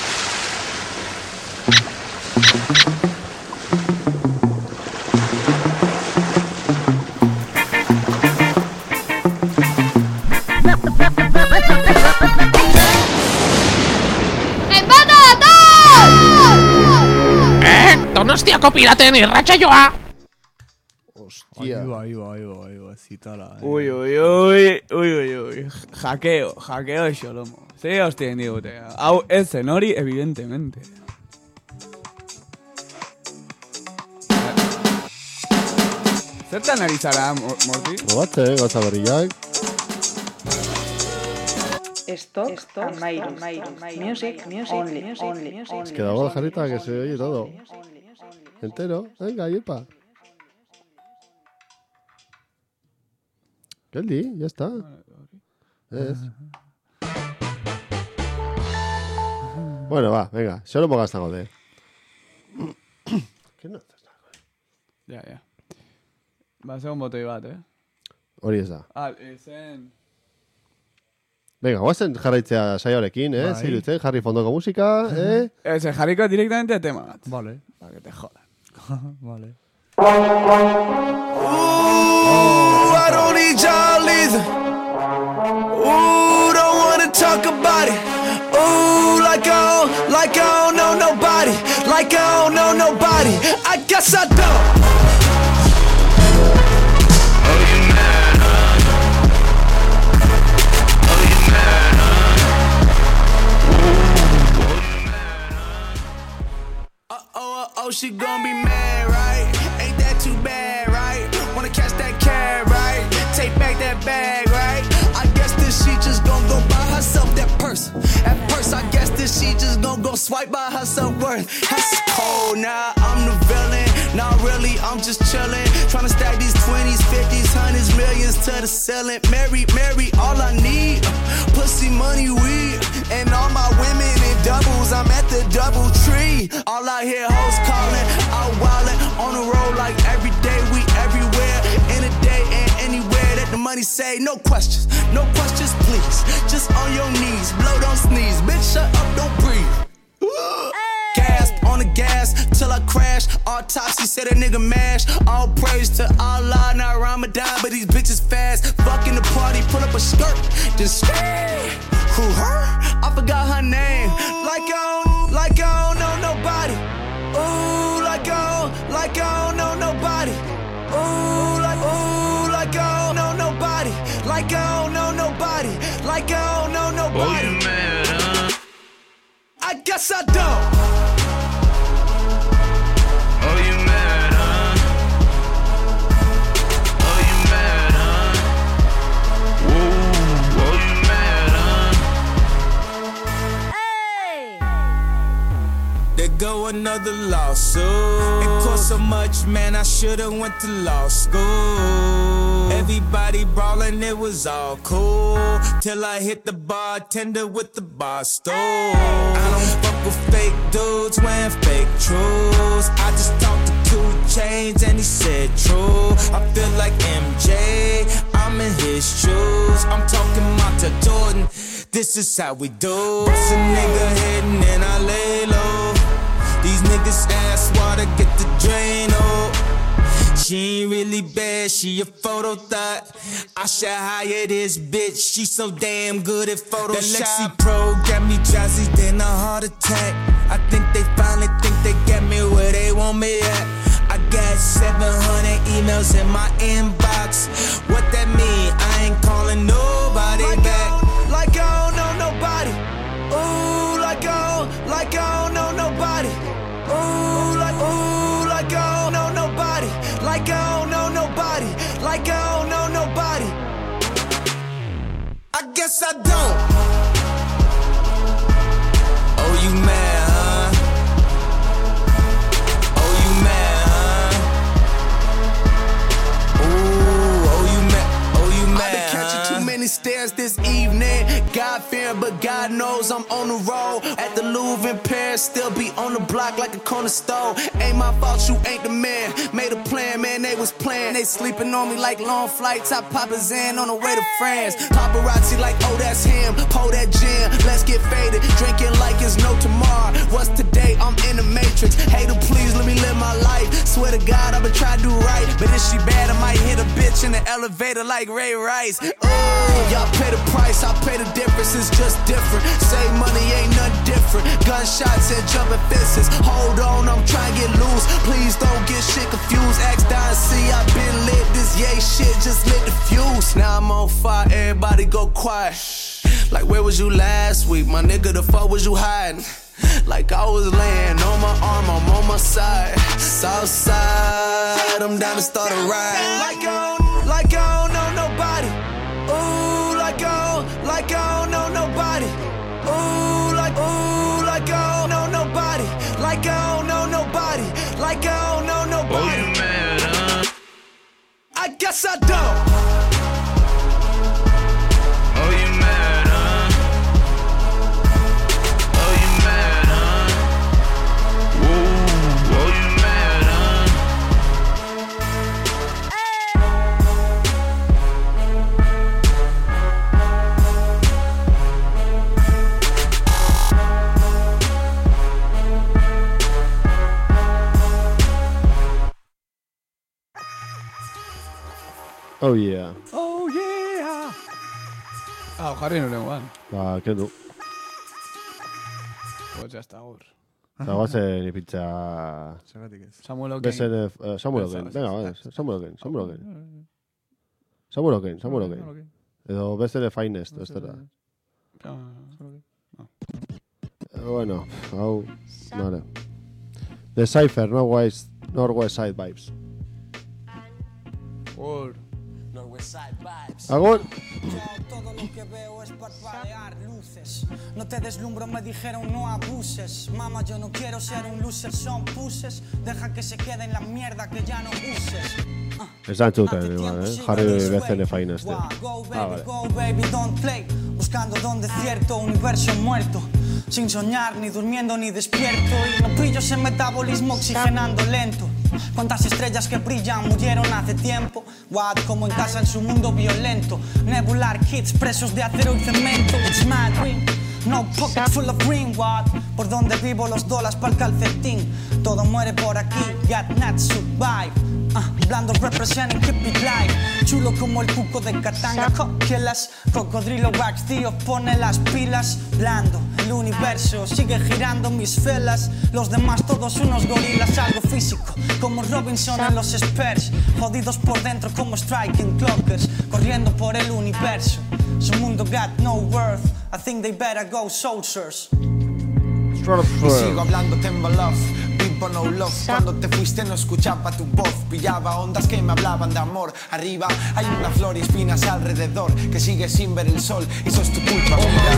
Donostiako piraten irratsaioa. Hostia. Ahí va, ahí va, ahí va, ahí va, zitala. Eh. Uy, uy, uy, uy, uy, uy. Hackeo, hackeo de Xolomo. Sí, hostia, digute. Hau ez zen hori, evidentemente. Zertan ari zara, Morty? Probatze, gauza berriak. Stop, stop, Amairu, music, music, only, only, only. Es que dago la jarrita que se oye todo. Entero, venga, yepa. Geldi, ya está. Es. Bueno, va, venga, solo me gasta gode. ¿Qué no? Ja, ja. Ba, zegoen botoi bat, eh? Hori ez da. Ah, zen... Venga, guazen jarraitzea saioarekin, eh? Bai. Zirutzen, jarri fondoko musika, eh? Ez, jarriko directamente tema bat. Vale. Para que te jodan. Vale. Ooh, I don't need y'all either. Ooh, don't wanna talk about it. Ooh, like I don't, like I don't know nobody. Like I don't know nobody. I guess I don't. Oh, you mad, huh? Oh, you mad, huh? Ooh, oh, you mad, huh? Uh-oh, uh-oh, she gon' be mad, right? Ain't that too bad, right? Wanna catch that cab, right? Take back that bag, right? I guess this she just gon' go buy herself that purse. At first, I guess this she just gon' go swipe by her self-worth. That's cold, now I'm the villain. Not really, I'm just chillin'. Tryna stack these twenties, fifties, hundreds, millions to the ceiling. Mary, Mary, all I need, pussy, money, weed. And all my women in doubles, I'm at the double tree. All I hear hoes calling, out wildin', on the road like every day, we everywhere. In a day and anywhere that the money say, no questions, no questions, please. Just on your knees, blow, don't sneeze, bitch, shut up, don't breathe. Gasp on the gas till I crash. Autopsy said a nigga mash. All praise to Allah, not Ramadan, but these bitches fast. Fucking the party, pull up a skirt, then skirt. Who her? I forgot her name. Like I don't, like I don't know nobody. Ooh, like I don't, like I don't know nobody. Ooh, like, ooh, like I don't know nobody. Like I don't know nobody. Like I don't know nobody. Oh, you mad, huh? I guess I don't. Oh, you mad, huh? Oh, you mad, huh? Whoa, oh, you mad, huh? Hey! There go another lawsuit. It cost so much, man, I should've went to law school. Everybody brawling, it was all cool. Till I hit the bartender with the bar stool. I don't fuck with fake dudes wearing fake truths. I just talked to two Chainz and he said true. I feel like M J, I'm in his shoes. I'm talking Monta Jordan, this is how we do. Bust a nigga head and then I lay low. These niggas ask water, get the drain, oh. She ain't really bad, she a photo thought. I should hire this bitch, she so damn good at Photoshop. That Lexi Pro got me drowsy, then a heart attack. I think they finally think they got me where they want me at. I got seven hundred emails in my inbox. What that mean? I ain't calling nobody like back. I, like I don't know nobody. Ooh, like I don't, like I don't know nobody. Ooh, like, ooh, like I don't know nobody. Like I don't know nobody. Like I don't know nobody. I guess I don't. Oh, you mad, huh? Oh, you mad, huh? Ooh, oh, you mad, oh, you mad, I've been catching too many stares this evening. God fearing, but God knows I'm on the road. At the Louvre in Paris, still be on the block like a corner store. Ain't my fault, you ain't the man. Made a plan, man, they was playing. They sleeping on me like long flights. I pop a Zan on the way to France. Paparazzi like, oh, that's him. Pour that gin, let's get faded. Drinking like it's no tomorrow. What's today? I'm in the Matrix. Hater, please let me live my life. Swear to God, I've been trying to do right. But if she bad, I might hit a bitch in the elevator like Ray Rice. Ooh, y'all pay the price, I pay the difference, it's just different. Save money, ain't nothing different. Gunshots and jumping fences. Hold on, I'm trying to get loose. Please don't get shit confused. Ask Don C, I been lit. This yay shit just lit the fuse. Now I'm on fire, everybody go quiet. Like where was you last week? My nigga, the fuck was you hiding? Like I was laying on my arm, I'm on my side. Southside, I'm down to start a ride. Like I don't, like I don't know nobody. Ooh, like I don't, like I don't know nobody. Ooh, like, ooh, like I don't know nobody. Like I don't know nobody. Like I don't know nobody. Oh, you mad, huh? I guess I don't. Oh, you mad, huh? Oh, you mad, huh? Whoa, oh, you mad, huh? Oh yeah. Oh yeah. Ah, jarri nurengoan. Ba, kendu. Pues ya está, gaur. Eta guazen ipitza... Zagatik ez. Samuel Oken. Besen, uh, Samuel Oken. Venga, vale, Samuel Oken, Samuel Oken. Samuel Oken, Samuel Oken. Edo beste de finest, ez dara. Bueno, hau, vale. The Cypher, Northwest, Northwest Side Vibes. Por... Agur. Todo lo que veo es parpadear luces. No te deslumbro, me dijeron no abuses. Mama, yo no quiero ser un loser, son puses. Deja que se quede en la mierda que ya no uses. Ez antzuten, igual, eh? Jarri bezele finest. Go baby, go baby, don't play. Buscando donde cierto universo muerto. Sin soñar, ni durmiendo, ni despierto. Y no pillo ese metabolismo oxigenando lento. Cuántas estrellas que brillan murieron hace tiempo. What, como en casa en su mundo violento. Nebular kids presos de acero y cemento. It's my dream. No pocket full of green, what? Por donde vivo los dólares para el calcetín. Todo muere por aquí, got not survive. Uh, blando representing keep it live. Chulo como el cuco de Katanga. Coquelas, cocodrilo wax, tío, pone las pilas. Blando, el universo sigue girando mis velas. Los demás todos unos gorilas, algo físico como Robinson en los Spurs. Jodidos por dentro como striking clockers. Corriendo por el universo. Su mundo got no worth. I think they better go soldiers. Y sigo hablándote en love, Pimpo no love. Cuando te fuiste no escuchaba tu voz. Pillaba ondas que me hablaban de amor. Arriba hay una flor y espinas alrededor que sigue sin ver el sol. Y eso es tu culpa,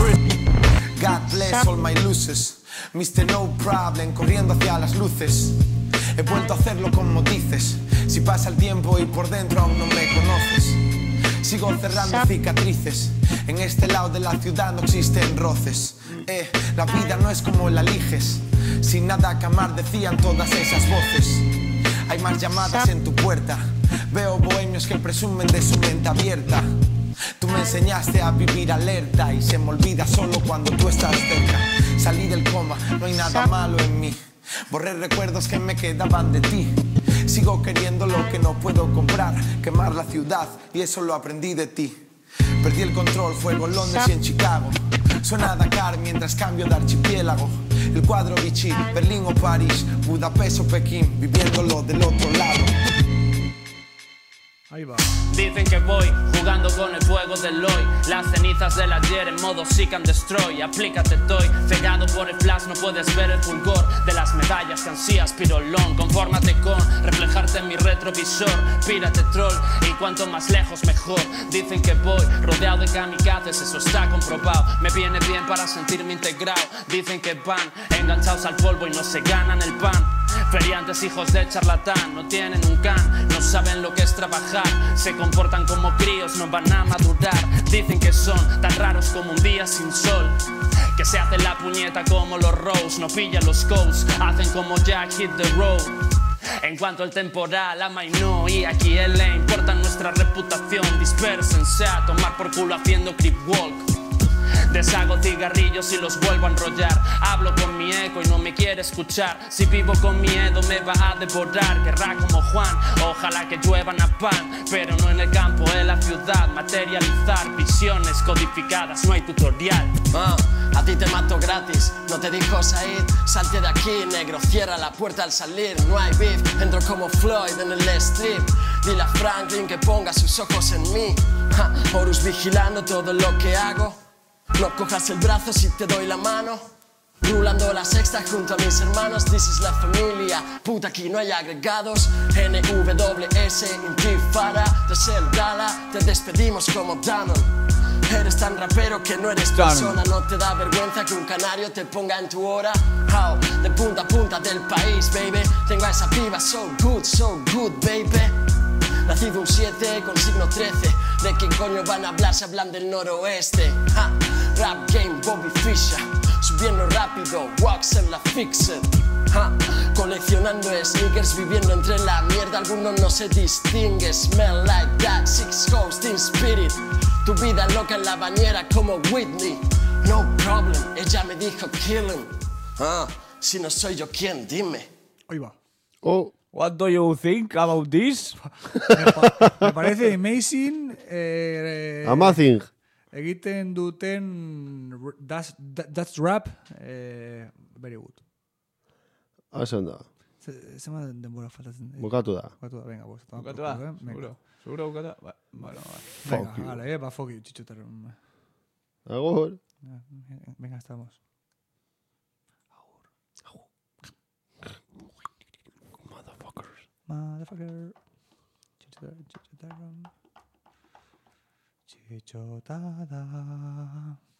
God bless all my losers. mister No Problem, corriendo hacia las luces. He vuelto a hacerlo como dices. Si pasa el tiempo y por dentro aún no me conoces. Sigo cerrando cicatrices. En este lado de la ciudad no existen roces. Eh, la vida no es como la eliges. Sin nada que amar decían todas esas voces. Hay más llamadas en tu puerta. Veo bohemios que presumen de su mente abierta. Tú me enseñaste a vivir alerta y se me olvida solo cuando tú estás cerca. Salí del coma, no hay nada malo en mí. Borré recuerdos que me quedaban de ti. Sigo queriendo lo que no puedo comprar. Quemar la ciudad y eso lo aprendí de ti. Perdí el control, fuego en Londres y en Chicago. Suena a Dakar mientras cambio de archipiélago. el cuadro Vichy, Berlín o París, Budapest o Pekín, viviéndolo del otro lado. Ahí va. Dicen que voy jugando con el fuego del hoy. Las cenizas del ayer en modo seek and destroy. Aplícate, estoy cegado por el flash. No puedes ver el fulgor de las medallas que ansías, pirolón. Confórmate con reflejarte en mi retrovisor. Pírate, troll, y cuanto más lejos mejor. Dicen que voy rodeado de kamikazes, eso está comprobado. Me viene bien para sentirme integrado. Dicen que van enganchados al polvo y no se ganan el pan. Feriantes hijos de charlatán, no tienen un can, no saben lo que es trabajar. Se comportan como críos, no van a madurar. Dicen que son tan raros como un día sin sol, que se hacen la puñeta como los Rose. No pillan los coats, hacen como Jack hit the road. En cuanto al temporal, ama y no, y aquí él le importa nuestra reputación. Dispérsense a tomar por culo haciendo creep walk. Deshago cigarrillos y los vuelvo a enrollar. Hablo con mi eco y no me quiere escuchar. Si vivo con miedo me va a devorar. Querrá como Juan, ojalá que lluevan a pan. Pero no en el campo, en la ciudad. Materializar visiones codificadas, no hay tutorial. Ah, a ti te mato gratis, no te dijo Said. Salte de aquí, negro, cierra la puerta al salir. No hay beef, entro como Floyd en el strip. Dile a Franklin que ponga sus ojos en mí. Ja, Horus vigilando todo lo que hago. No cojas el brazo si te doy la mano. Rulando la sexta junto a mis hermanos. This is la familia, puta aquí no hay agregados. N W S, Intifada. Tras el gala te despedimos como Danon. Eres tan rapero que no eres persona. No te da vergüenza que un canario te ponga en tu hora. How, de punta a punta del país, baby. Tengo a esa piba so good, so good, baby. Nacido un siete con signo trece. ¿De qué coño van a hablar si hablan del noroeste? Ha, rap game, Bobby Fischer. Subiendo rápido, wax en la fixer. Ha, coleccionando sneakers, viviendo entre la mierda. Algunos no se distingue. Smell like that, six ghost in spirit. Tu vida loca en la bañera como Whitney. No problem, ella me dijo kill him. Ah, si no soy yo, ¿quién? Dime. Ahí va. Oh. What do you think about this? Me, pa me parece amazing. Eh, Amazing. Egiten duten that's, that's rap. Eh, very good. Hazen da. Zema denbora faltatzen. Bukatu da. Bukatu da, venga, bost. Bukatu da, seguro. Seguro bukatu da. Bueno, venga, vale, eh, va fuck you, chichutar. Agur. Venga, estamos. Motherfucker. Chichotada. Chichotada.